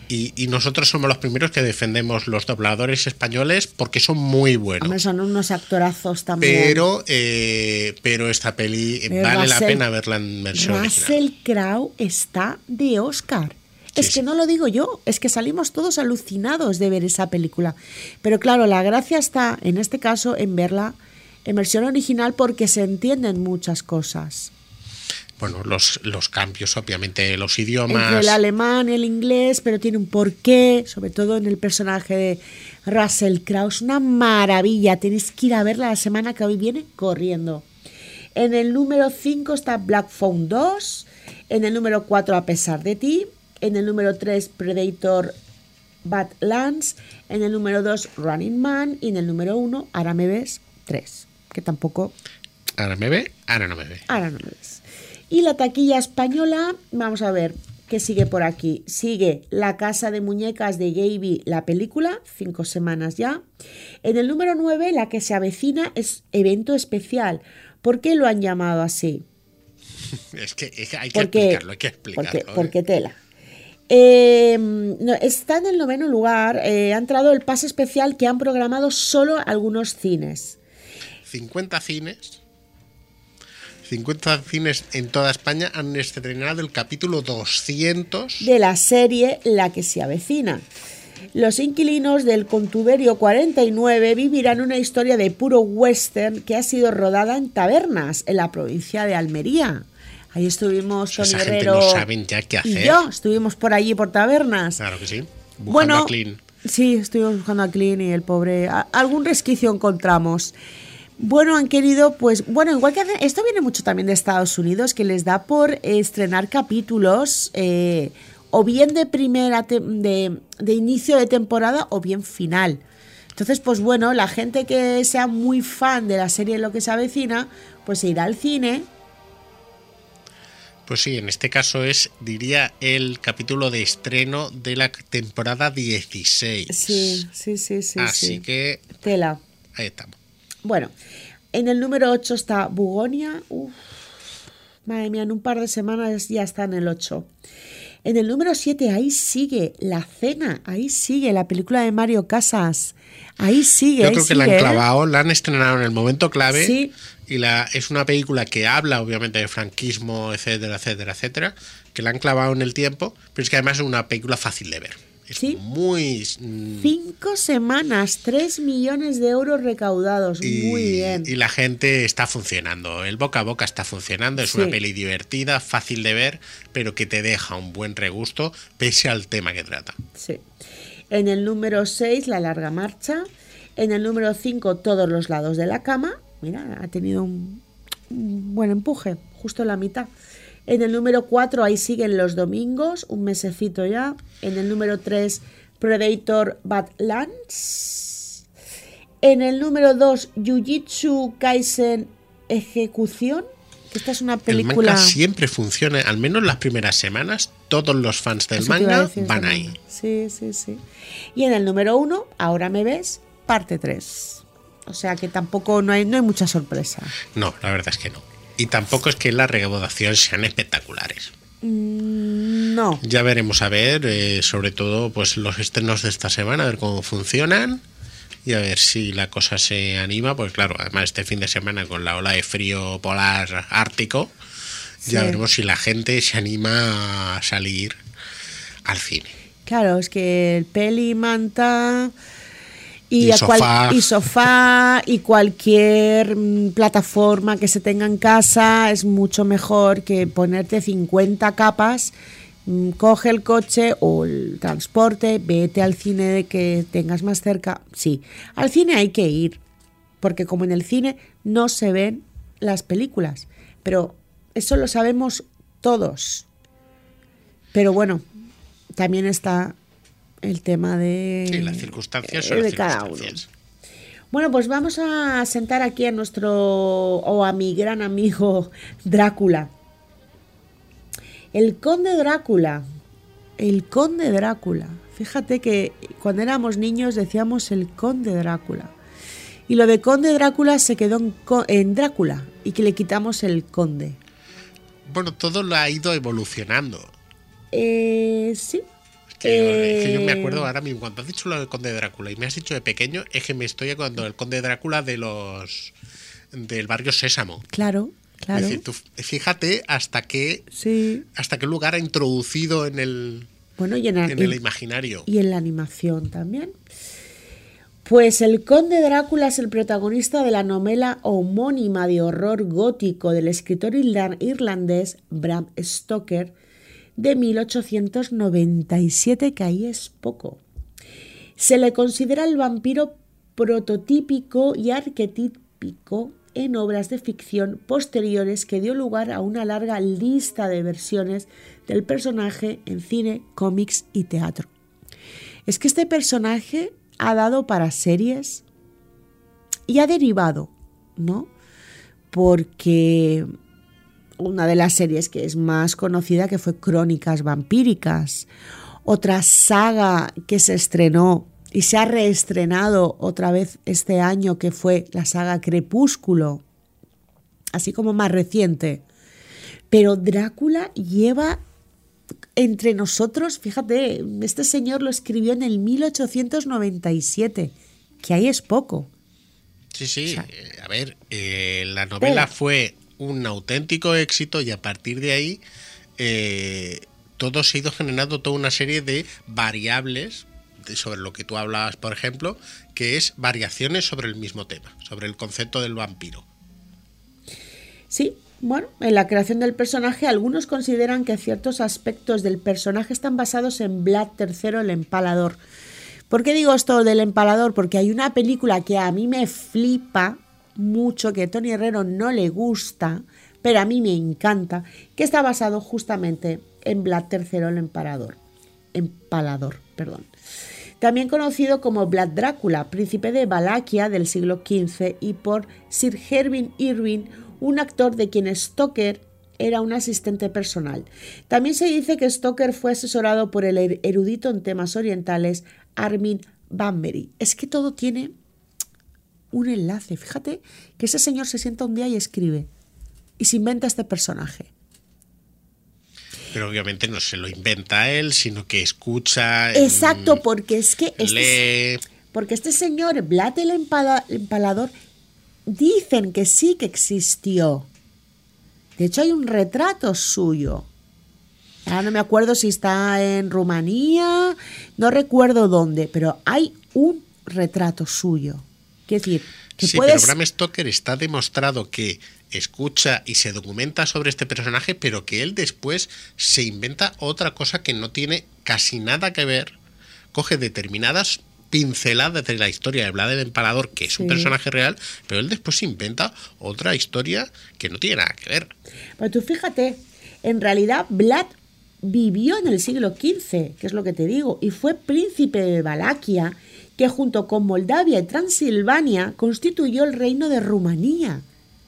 C: Y, y nosotros somos los primeros que defendemos los dobladores españoles porque son muy buenos.
D: Hombre, son unos actorazos también.
C: Pero, eh, pero esta peli
D: Pero
C: vale
D: Russell,
C: la pena verla en versión
D: Russell
C: original.
D: Crowe está de Oscar.
C: Sí,
D: es que
C: sí.
D: no lo digo yo, es que salimos todos alucinados de ver esa película. Pero claro, la gracia está, en este caso, en verla en versión original porque se entienden muchas cosas.
C: Bueno, los, los cambios, obviamente, los idiomas.
D: Entre el alemán y el inglés, pero tiene un porqué, sobre todo en el personaje de Russell Crowe. Es una maravilla, tenéis que ir a verla la semana que hoy viene corriendo. En el número cinco está Black Phone dos, en el número cuatro A pesar de ti, en el número tres Predator Badlands, en el número dos Running Man y en el número uno Ahora me ves tres, que tampoco...
C: Ahora me ve, ahora no me ve.
D: Ahora no me ves. Y la taquilla española, vamos a ver qué sigue por aquí. Sigue La Casa de Muñecas de Gaby, la película, cinco semanas ya. En el número nueve, La que se avecina, es evento especial. ¿Por qué lo han llamado así?
C: Es que es que hay que
D: Porque,
C: explicarlo, hay que explicarlo.
D: porque,
C: ¿eh?
D: porque tela. Eh, no, está en el noveno lugar. Eh, ha entrado el pase especial que han programado solo algunos cines.
C: cincuenta cines. cincuenta cines en toda España han estrenado el capítulo doscientos
D: De la serie La que se avecina. Los inquilinos del Contuberio cuarenta y nueve vivirán una historia de puro western que ha sido rodada en tabernas en la provincia de Almería. Ahí estuvimos
C: Pues
D: Tony
C: esa gente
D: Herrero
C: no saben ya qué
D: y
C: hacer.
D: yo, estuvimos por allí por tabernas.
C: Claro que sí. Buscando
D: Bueno,
C: a Clean.
D: sí, estuvimos buscando a Clean y el pobre, a- algún resquicio encontramos. Bueno, han querido, pues, bueno, igual que hacen, esto viene mucho también de Estados Unidos, que les da por eh, estrenar capítulos eh, o bien de primera, te- de, de inicio de temporada o bien final. Entonces, pues bueno, la gente que sea muy fan de la serie Lo que se avecina, pues se irá al cine.
C: Pues sí, en este caso es, diría, el capítulo de estreno de la temporada dieciséis.
D: Sí, sí, sí, sí.
C: Así
D: sí.
C: que
D: Tela.
C: ahí estamos.
D: Bueno, en el número ocho está Bugonia. Uf, madre mía, en un par de semanas ya está en el ocho. En el número siete, ahí sigue La Cena, ahí sigue la película de Mario Casas. Ahí sigue.
C: Yo
D: ahí
C: creo que
D: sigue,
C: la han
D: ¿eh?
C: clavado, la han estrenado en el momento clave.
D: Sí.
C: Y la, es una película que habla, obviamente, de franquismo, etcétera, etcétera, etcétera. Que la han clavado en el tiempo. Pero es que además es una película fácil de ver. Es
D: Sí.
C: muy. mm,
D: Cinco semanas, tres millones de euros recaudados.
C: Y,
D: Muy bien.
C: y la gente está funcionando. El boca a boca está funcionando. Es
D: Sí.
C: una peli divertida, fácil de ver, pero que te deja un buen regusto pese al tema que trata.
D: Sí. En el número seis, La Larga Marcha. En el número cinco, Todos los lados de la cama. Mira, ha tenido un, un buen empuje, justo en la mitad. En el número cuatro, ahí siguen Los domingos, un mesecito ya. En el número tres, Predator Badlands. En el número dos, Jujutsu Kaisen Ejecución. Que esta es una
C: El
D: película...
C: manga siempre funciona, al menos las primeras semanas, todos los fans del
D: Eso te iba a
C: manga
D: decir
C: van
D: esta
C: ahí.
D: mañana. Sí, sí, sí. Y en el número uno, Ahora me ves, parte tres. O sea que tampoco no hay, no hay mucha sorpresa.
C: No, la verdad es que no. Y tampoco es que las recaudaciones sean espectaculares.
D: Mm, no.
C: Ya veremos a ver, eh, sobre todo, pues los estrenos de esta semana, a ver cómo funcionan y a ver si la cosa se anima. Pues claro, además este fin de semana con la ola de frío polar ártico, ya
D: Sí.
C: veremos si la gente se anima a salir al cine.
D: Claro, es que el peli, manta y,
C: Y
D: a cual-
C: sofá.
D: y sofá y cualquier mm, plataforma que se tenga en casa es mucho mejor que ponerte cincuenta capas. Mm, Coge el coche o el transporte, vete al cine que tengas más cerca. Sí, al cine hay que ir, porque como en el cine no se ven las películas, pero eso lo sabemos todos. Pero bueno, también está el tema de,
C: Sí, las circunstancias
D: eh,
C: son las
D: de cada uno.
C: circunstancias.
D: Bueno, pues vamos a sentar aquí a nuestro, o a mi gran amigo Drácula. El conde Drácula. El conde Drácula. Fíjate que cuando éramos niños decíamos el conde Drácula. Y lo de conde Drácula se quedó en, co- en Drácula y que le quitamos el conde.
C: Bueno, todo lo ha ido evolucionando.
D: Eh, sí.
C: Que,
D: Eh,
C: que yo me acuerdo ahora mismo, cuando has dicho lo del Conde de Drácula y me has dicho de pequeño, es que me estoy acordando del Conde de Drácula de los del barrio Sésamo.
D: Claro, claro.
C: Es decir, tú fíjate hasta qué
D: Sí.
C: hasta qué lugar ha introducido en el,
D: Bueno, y en,
C: en el
D: y-
C: imaginario.
D: y en la animación también. Pues el Conde Drácula es el protagonista de la novela homónima de horror gótico del escritor irla- irlandés Bram Stoker de mil ochocientos noventa y siete, que ahí es poco. Se le considera el vampiro prototípico y arquetípico en obras de ficción posteriores que dio lugar a una larga lista de versiones del personaje en cine, cómics y teatro. Es que este personaje ha dado para series y ha derivado, ¿no? Porque una de las series que es más conocida, que fue Crónicas Vampíricas, otra saga que se estrenó y se ha reestrenado otra vez este año, que fue la saga Crepúsculo, así como más reciente. Pero Drácula lleva entre nosotros, fíjate, este señor lo escribió en el mil ochocientos noventa y siete, que ahí es poco.
C: Sí, sí.
D: O sea,
C: eh, a ver, eh, la novela
D: tela.
C: fue un auténtico éxito y a partir de ahí eh, todo se ha ido generando toda una serie de variables de- sobre lo que tú hablabas, por ejemplo, que es variaciones sobre el mismo tema, sobre el concepto del vampiro.
D: Sí, bueno, en la creación del personaje algunos consideran que ciertos aspectos del personaje están basados en Vlad tercero el Empalador. ¿Por qué digo esto del Empalador? Porque hay una película que a mí me flipa mucho, que a Tony Herrero no le gusta, pero a mí me encanta, que está basado justamente en Vlad tercero el Empalador. Empalador, perdón. También conocido como Vlad Drácula, príncipe de Valaquia del siglo quince, y por Sir Herwin Irving, un actor de quien Stoker era un asistente personal. También se dice que Stoker fue asesorado por el er- erudito en temas orientales Armin Banbury. Es que todo tiene un enlace. Fíjate que ese señor se sienta un día y escribe y se inventa este personaje.
C: Pero obviamente no se lo inventa él, sino que escucha, em,
D: Exacto, porque es que este,
C: lee.
D: porque este señor Vlad el Empala- Empalador dicen que sí que existió. De hecho hay un retrato suyo. Ahora no me acuerdo si está en Rumanía, no recuerdo dónde, pero hay un retrato suyo. Quiero decir, que
C: Sí,
D: puedes...
C: pero Bram Stoker está demostrado que escucha y se documenta sobre este personaje, pero que él después se inventa otra cosa que no tiene casi nada que ver. Coge determinadas pinceladas de la historia de Vlad el Empalador, que es
D: Sí.
C: un personaje real, pero él después se inventa otra historia que no tiene nada que ver.
D: Pero tú fíjate, en realidad Vlad vivió en el siglo quince, que es lo que te digo, y fue príncipe de Valaquia, que junto con Moldavia y Transilvania constituyó el reino de Rumanía.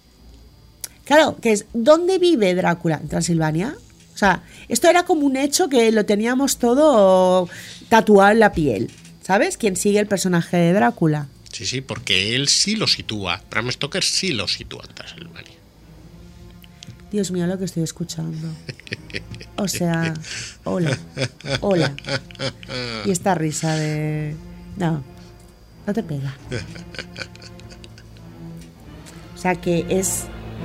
D: Claro, que es, ¿dónde vive Drácula? ¿En Transilvania? O sea, esto era como un hecho que lo teníamos todo tatuado en la piel. ¿Sabes? ¿Quién sigue el personaje de Drácula?
C: Sí, sí, porque él sí lo sitúa. Bram Stoker sí lo sitúa en Transilvania.
D: Dios mío, lo que estoy escuchando. O sea, hola, hola. Y esta risa de... No, no te pega. O sea que es...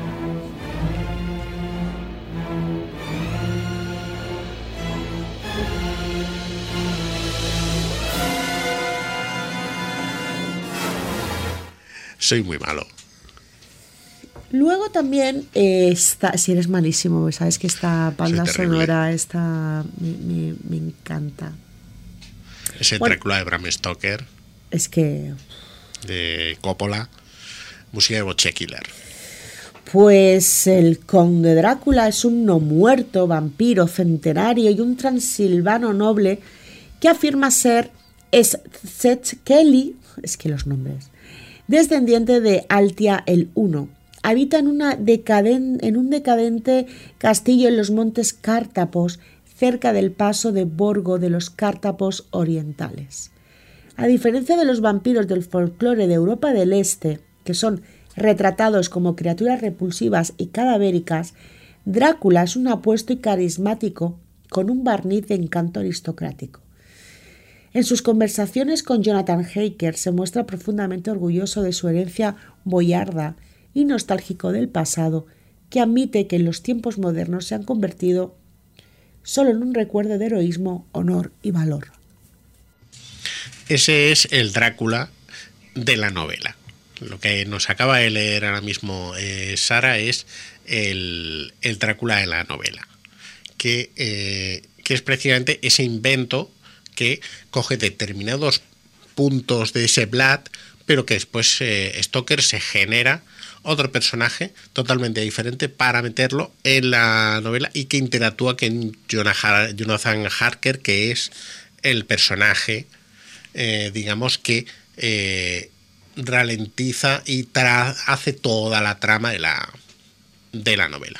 C: Soy muy malo.
D: Luego también eh, está, si eres malísimo, sabes que esta banda
C: Soy terrible.
D: sonora esta me, me- me encanta.
C: Ese
D: Bueno.
C: Drácula de Bram Stoker,
D: Es que,
C: de Coppola, música de Boche Killer.
D: pues el conde Drácula es un no muerto, vampiro centenario y un transilvano noble que afirma ser Seth Kelly, es que los nombres, descendiente de Altia el Uno. Habita en, una decaden- en un decadente castillo en los montes Cártapos, cerca del paso de Borgo de los Cártapos orientales. A diferencia de los vampiros del folclore de Europa del Este, que son retratados como criaturas repulsivas y cadavéricas, Drácula es un apuesto y carismático con un barniz de encanto aristocrático. En sus conversaciones con Jonathan Harker se muestra profundamente orgulloso de su herencia boyarda y nostálgico del pasado, que admite que en los tiempos modernos se han convertido solo en un recuerdo de heroísmo, honor y valor.
C: Ese es el Drácula de la novela. Lo que nos acaba de leer ahora mismo eh, Sara es el, el Drácula de la novela, que, eh, que es precisamente ese invento que coge determinados puntos de ese Vlad, pero que después eh, Stoker se genera otro personaje totalmente diferente para meterlo en la novela y que interactúa con Jonathan Harker, que es el personaje, eh, digamos, que eh, ralentiza y tra- hace toda la trama de la, de la novela.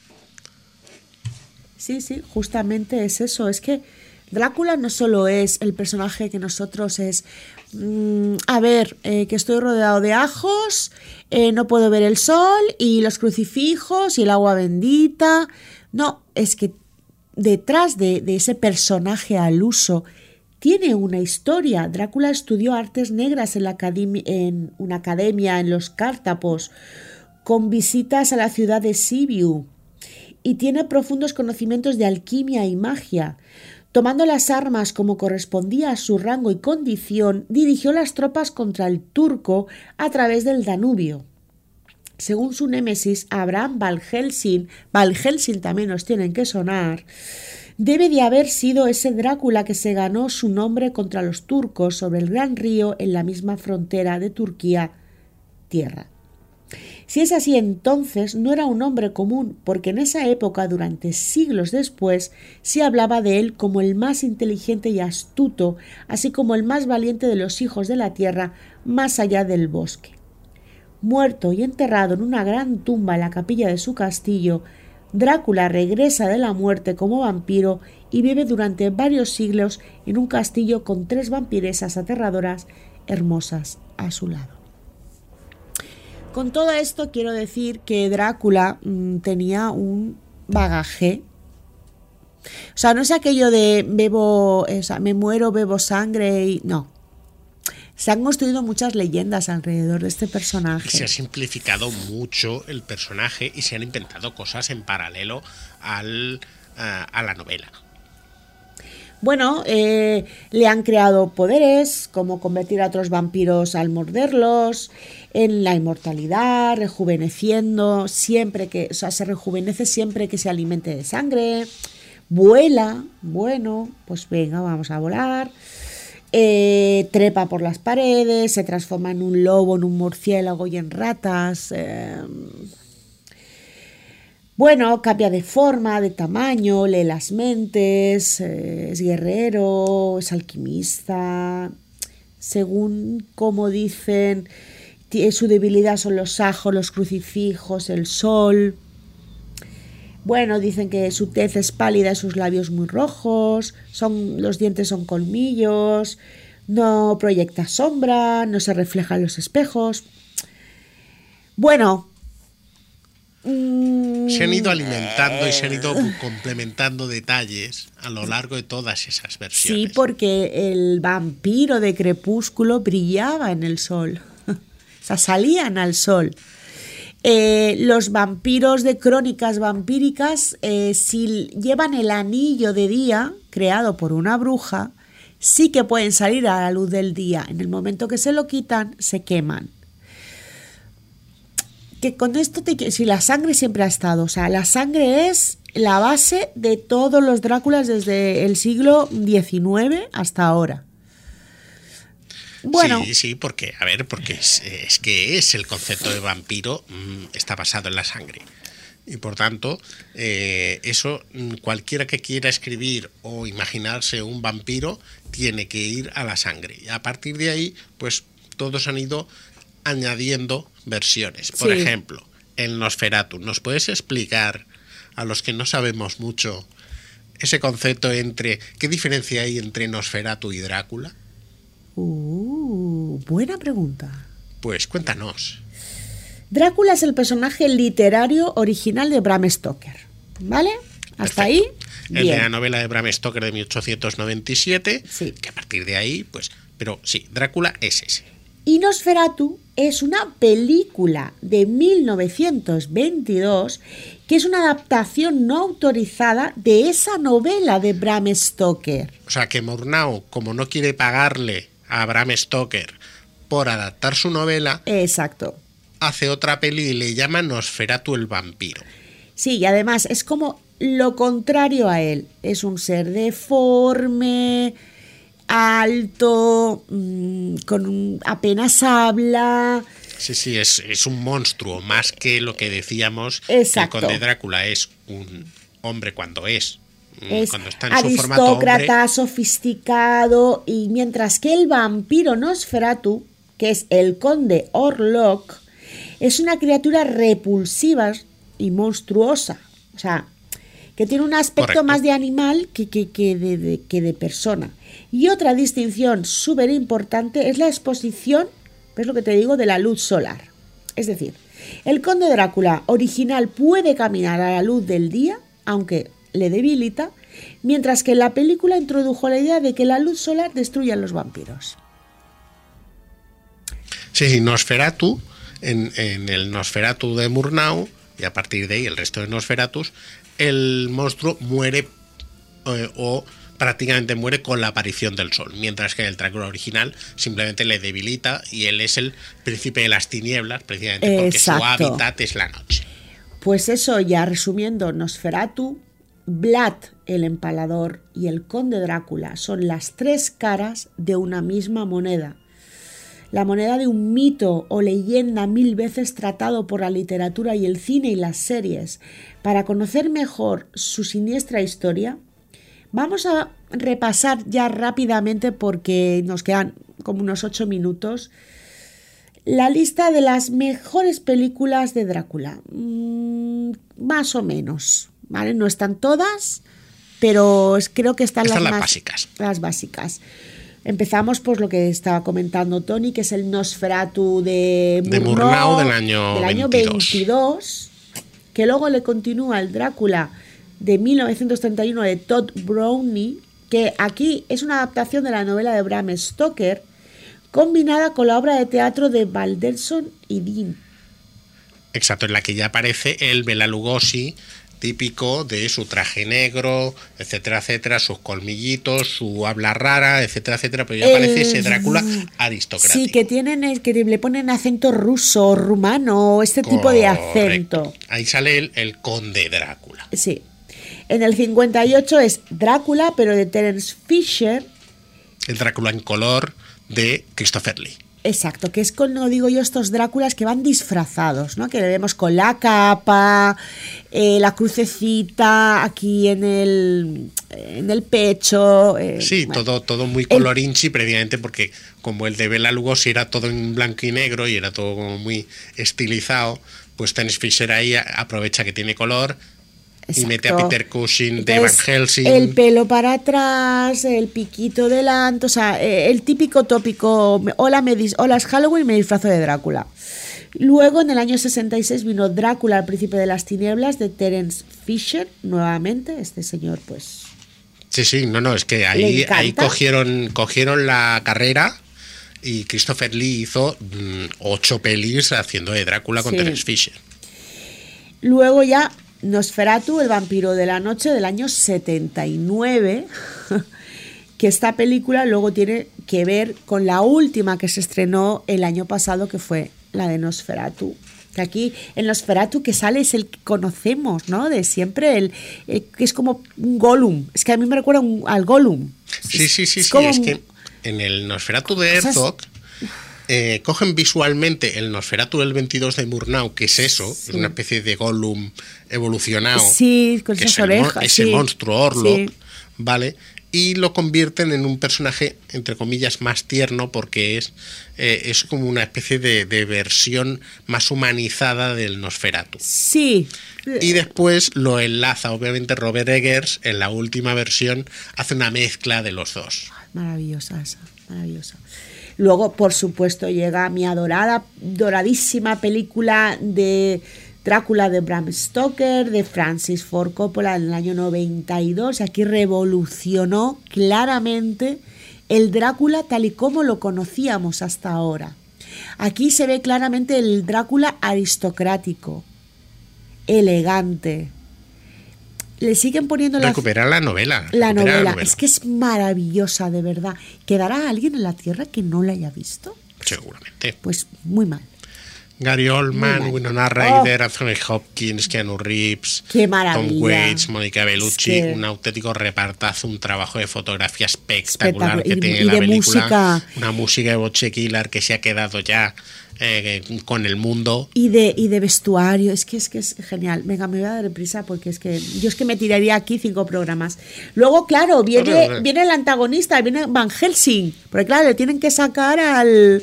D: Sí, sí, justamente es eso. Es que Drácula no solo es el personaje que nosotros es, mmm, a ver, eh, que estoy rodeado de ajos, eh, no puedo ver el sol y los crucifijos y el agua bendita. No, es que detrás de, de ese personaje al uso tiene una historia. Drácula estudió artes negras en, la academia, en una academia en los Cártapos, con visitas a la ciudad de Sibiu, y tiene profundos conocimientos de alquimia y magia. Tomando las armas como correspondía a su rango y condición, dirigió las tropas contra el turco a través del Danubio. Según su némesis, Abraham Van Helsing, Van Helsing también nos tienen que sonar, debe de haber sido ese Drácula que se ganó su nombre contra los turcos sobre el gran río en la misma frontera de Turquía, tierra. Si es así, entonces no era un hombre común, porque en esa época, durante siglos después, se hablaba de él como el más inteligente y astuto, así como el más valiente de los hijos de la tierra, más allá del bosque. Muerto y enterrado en una gran tumba en la capilla de su castillo, Drácula regresa de la muerte como vampiro y vive durante varios siglos en un castillo con tres vampiresas aterradoras, hermosas a su lado. Con todo esto quiero decir que Drácula mmm, tenía un bagaje. O sea, no es aquello de bebo, o sea, me muero, bebo sangre y... No. Se han construido muchas leyendas alrededor de este personaje.
C: Se ha simplificado mucho el personaje y se han inventado cosas en paralelo al, a, a la novela.
D: Bueno, eh, le han creado poderes, como convertir a otros vampiros al morderlos, en la inmortalidad, rejuveneciendo, siempre que, o sea, se rejuvenece siempre que se alimente de sangre, vuela, bueno, pues venga, vamos a volar, eh, trepa por las paredes, se transforma en un lobo, en un murciélago y en ratas... Eh, Bueno, cambia de forma, de tamaño, lee las mentes, eh, es guerrero, es alquimista. Según como dicen, su debilidad son los ajos, los crucifijos, el sol. Bueno, dicen que su tez es pálida y sus labios muy rojos, son, los dientes son colmillos, no proyecta sombra, no se refleja en los espejos. Bueno...
C: Se han ido alimentando y se han ido complementando detalles a lo largo de todas esas versiones.
D: Sí, porque el vampiro de Crepúsculo brillaba en el sol. O sea, salían al sol. Eh, los vampiros de Crónicas Vampíricas, eh, si llevan el anillo de día, creado por una bruja, sí que pueden salir a la luz del día. En el momento que se lo quitan, se queman. Que con esto, te, si la sangre siempre ha estado, o sea, la sangre es la base de todos los Dráculas desde el siglo diecinueve hasta ahora. Bueno.
C: Sí, sí, porque, a ver, porque es, es que es el concepto de vampiro, mmm, está basado en la sangre. Y por tanto, eh, eso, cualquiera que quiera escribir o imaginarse un vampiro, tiene que ir a la sangre. Y a partir de ahí, pues todos han ido añadiendo versiones. Por sí. ejemplo, el Nosferatu. ¿Nos puedes explicar, a los que no sabemos mucho, ese concepto entre... ¿Qué diferencia hay entre Nosferatu y Drácula?
D: Uh, buena pregunta.
C: Pues cuéntanos.
D: Drácula es el personaje literario original de Bram Stoker, ¿vale? ¿Hasta
C: Perfecto.
D: ahí?
C: el
D: Bien.
C: de la novela de Bram Stoker de mil ochocientos noventa y siete,
D: Sí.
C: que a partir de ahí, pues, pero sí, Drácula es ese.
D: Y Nosferatu es una película de mil novecientos veintidós que es una adaptación no autorizada de esa novela de Bram Stoker.
C: O sea, que Murnau, como no quiere pagarle a Bram Stoker por adaptar su novela,
D: Exacto.
C: hace otra peli y le llama Nosferatu el vampiro.
D: Sí, y además es como lo contrario a él. Es un ser deforme, alto, mmm, con un, apenas habla.
C: Sí, sí, es, es un monstruo, más que lo que decíamos.
D: Exacto.
C: El conde Drácula es un hombre cuando es,
D: Es
C: cuando está en su formato hombre.
D: aristócrata, sofisticado, y mientras que el vampiro Nosferatu, que es el conde Orlok, es una criatura repulsiva y monstruosa. O sea, que tiene un aspecto
C: Correcto.
D: más de animal que, que, que, de, de, que de persona. Y otra distinción súper importante es la exposición, es lo que te digo, de la luz solar. Es decir, el conde Drácula original puede caminar a la luz del día, aunque le debilita, mientras que en la película introdujo la idea de que la luz solar destruye a los vampiros.
C: Sí, sí, Nosferatu, en, en el Nosferatu de Murnau, y a partir de ahí el resto de Nosferatus, el monstruo muere eh, o prácticamente muere con la aparición del sol, mientras que en el Drácula original simplemente le debilita y él es el príncipe de las tinieblas, precisamente porque
D: Exacto.
C: su hábitat es la noche.
D: Pues eso, ya resumiendo, Nosferatu, Vlad el Empalador y el conde Drácula son las tres caras de una misma moneda. La moneda de un mito o leyenda mil veces tratado por la literatura y el cine y las series. Para conocer mejor su siniestra historia, vamos a repasar ya rápidamente, porque nos quedan como unos ocho minutos, la lista de las mejores películas de Drácula. Mm, más o menos, ¿vale? No están todas, pero creo que están,
C: Están
D: las,
C: las
D: más,
C: básicas.
D: las básicas. Empezamos por lo que estaba comentando Tony, que es el Nosferatu de Murnau,
C: De Murnau del año
D: del año
C: veintidós.
D: veintidós, que luego le continúa el Drácula de mil novecientos treinta y uno de Todd Browning, que aquí es una adaptación de la novela de Bram Stoker, combinada con la obra de teatro de Baldersson y Dean.
C: Exacto, en la que ya aparece el Bela Lugosi típico de su traje negro, etcétera, etcétera, sus colmillitos, su habla rara, etcétera, etcétera, pero ya
D: El-
C: aparece ese Drácula aristocrático.
D: Sí, que tienen el, que le ponen acento ruso, rumano, este tipo de acento.
C: Correcto. Ahí sale el, el conde Drácula.
D: Sí. En el cincuenta y ocho es Drácula, pero de Terence Fisher.
C: El Drácula en color de Christopher Lee.
D: Exacto, que es como digo yo, estos Dráculas que van disfrazados, ¿no? Que le vemos con la capa, eh, la crucecita aquí en el, en el pecho. Eh,
C: Sí,
D: bueno.
C: todo, todo muy
D: El-
C: colorinchi, previamente porque como el de Bela Lugosi era todo en blanco y negro y era todo como muy estilizado, pues Terence Fisher ahí a- aprovecha que tiene color y mete a
D: Exacto.
C: Peter Cushing de Van
D: Entonces,
C: Helsing.
D: el pelo para atrás, el piquito delante, o sea, eh, el típico tópico, hola, me dis- hola, es Halloween, me disfrazo de Drácula. Luego, en el año sesenta y seis, vino Drácula, el príncipe de las tinieblas, de Terence Fisher, nuevamente, este señor, pues...
C: Sí, sí, no, no, es que
D: Le
C: ahí,
D: encanta.
C: ahí cogieron, cogieron la carrera y Christopher Lee hizo mm, ocho pelis haciendo de Drácula con
D: Sí.
C: Terence Fisher.
D: Luego ya Nosferatu, el vampiro de la noche, del año setenta y nueve, que esta película luego tiene que ver con la última que se estrenó el año pasado, que fue la de Nosferatu. Que aquí el Nosferatu que sale es el que conocemos, ¿no? De siempre, el, el que es como un Gollum. Es que a mí me recuerda un- al Gollum.
C: Sí,
D: Es-
C: sí, sí,
D: es
C: sí,
D: como
C: es
D: un-
C: que en el Nosferatu de
D: Cosas-
C: Herzog eh, cogen visualmente el Nosferatu del veintidós de Murnau, que es eso,
D: Sí.
C: es una especie de Gollum evolucionado,
D: Sí, con
C: que
D: esas
C: es el mon-
D: orejas.
C: ese
D: sí.
C: monstruo Orlok,
D: Sí.
C: ¿vale? Y lo convierten en un personaje, entre comillas, más tierno, porque es, eh, es como una especie de, de versión más humanizada del Nosferatu.
D: Sí.
C: Y después lo enlaza, obviamente, Robert Eggers, en la última versión, hace una mezcla de los dos.
D: Maravillosa esa, maravillosa. Luego, por supuesto, llega mi adorada, doradísima película de Drácula de Bram Stoker, de Francis Ford Coppola en el año noventa y dos. Aquí revolucionó claramente el Drácula tal y como lo conocíamos hasta ahora. Aquí se ve claramente el Drácula aristocrático, elegante. Le siguen poniendo
C: Recupera la, la novela.
D: La novela.
C: la novela.
D: Es que es maravillosa, de verdad. ¿Quedará alguien en la Tierra que no la haya visto?
C: Seguramente.
D: Pues muy mal.
C: Gary Oldman, Winona Ryder, oh. Anthony Hopkins, Keanu Reeves,
D: Qué maravilla.
C: Tom Waits, Mónica Bellucci,
D: es que...
C: un auténtico repartazo, un trabajo de fotografía espectacular, espectacular. que
D: y,
C: tiene
D: y
C: la
D: de
C: película,
D: música.
C: Una música de Butch Killer que se ha quedado ya eh, con el mundo.
D: Y de, y de vestuario, es que es que es genial. Venga, me voy a dar prisa porque es que yo es que me tiraría aquí cinco programas. Luego, claro, viene, no, no, no. viene el antagonista, viene Van Helsing, porque claro, le tienen que sacar al...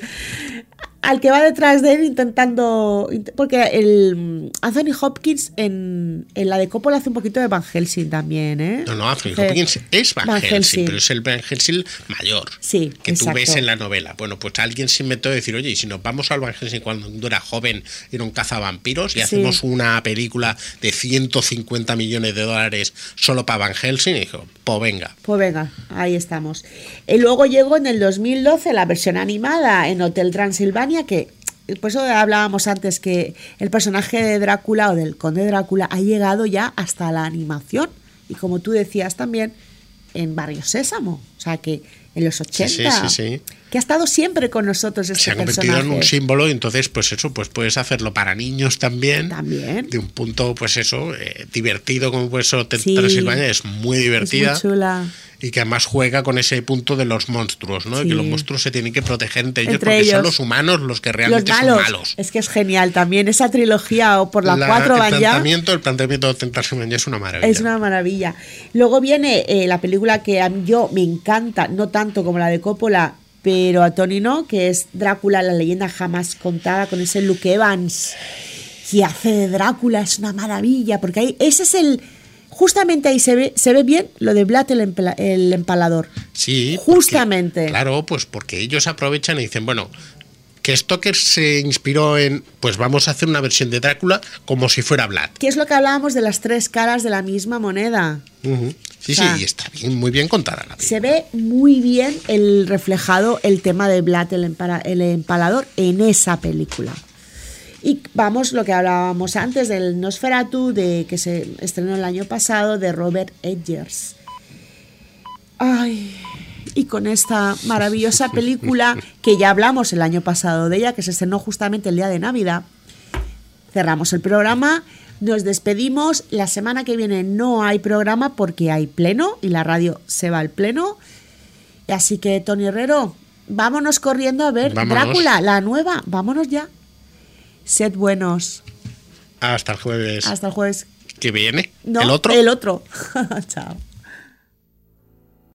D: al que va detrás de él intentando... Porque el Anthony Hopkins en, en la de Coppola hace un poquito de Van Helsing también, ¿eh?
C: No, no, Anthony Hopkins es Van, Van Helsing, Helsing, pero es el Van Helsing mayor.
D: Sí,
C: que
D: exacto.
C: tú ves en la novela. Bueno, pues alguien se inventó de decir, oye, y si nos vamos al Van Helsing cuando era joven y era un cazavampiros y sí. hacemos una película de ciento cincuenta millones de dólares solo para Van Helsing, y dijo, pues venga.
D: Pues venga, ahí estamos. Y luego llegó en el dos mil doce la versión animada en Hotel Transilvania, que por eso hablábamos antes que el personaje de Drácula o del Conde Drácula ha llegado ya hasta la animación y como tú decías también en Barrio Sésamo, o sea que en los ochenta,
C: sí, sí, sí, sí.
D: que ha estado siempre con nosotros este
C: se ha convertido
D: personaje.
C: en un símbolo y entonces pues eso, pues puedes hacerlo para niños también,
D: también.
C: de un punto pues eso, eh, divertido como pues eso,
D: sí,
C: Transilvania es muy divertida.
D: Es muy chula.
C: Y que además juega con ese punto de los monstruos, ¿no? Sí. Que los monstruos se tienen que proteger entre ellos
D: entre
C: porque
D: ellos.
C: son los humanos los que realmente
D: los malos.
C: son malos.
D: Es que es genial también esa trilogía o por la, la cuatro van ya.
C: El planteamiento, el planteamiento de Transilvania es una maravilla.
D: Es una maravilla. Luego viene eh, la película que a mí yo me encanta, no tanto como la de Coppola, pero a Tony no, que es Drácula, la leyenda jamás contada, con ese Luke Evans que hace de Drácula. Es una maravilla porque ahí ese es el... Justamente ahí se ve, se ve bien lo de Vlad el, empla, el empalador.
C: Sí.
D: Justamente.
C: Porque, claro, pues porque ellos aprovechan y dicen, bueno, que Stoker se inspiró en, pues vamos a hacer una versión de Drácula como si fuera Vlad.
D: Que es lo que hablábamos de las tres caras de la misma moneda.
C: Uh-huh. Sí, o sea, sí, y está bien, muy bien contada la película.
D: Se ve muy bien el reflejado el tema de Vlad el, empara, el empalador en esa película. Y vamos, lo que hablábamos antes del Nosferatu, de que se estrenó el año pasado, de Robert Eggers. Ay, y con esta maravillosa película, que ya hablamos el año pasado de ella, que se estrenó justamente el día de Navidad, cerramos el programa, nos despedimos. La semana que viene no hay programa porque hay pleno y la radio se va al pleno. Así que, Tony Herrero, vámonos corriendo a ver vámonos. Drácula, la nueva, vámonos ya. Sed buenos.
C: Hasta el jueves.
D: Hasta el jueves.
C: ¿Que viene?
D: No,
C: ¿El otro?
D: El otro. Chao.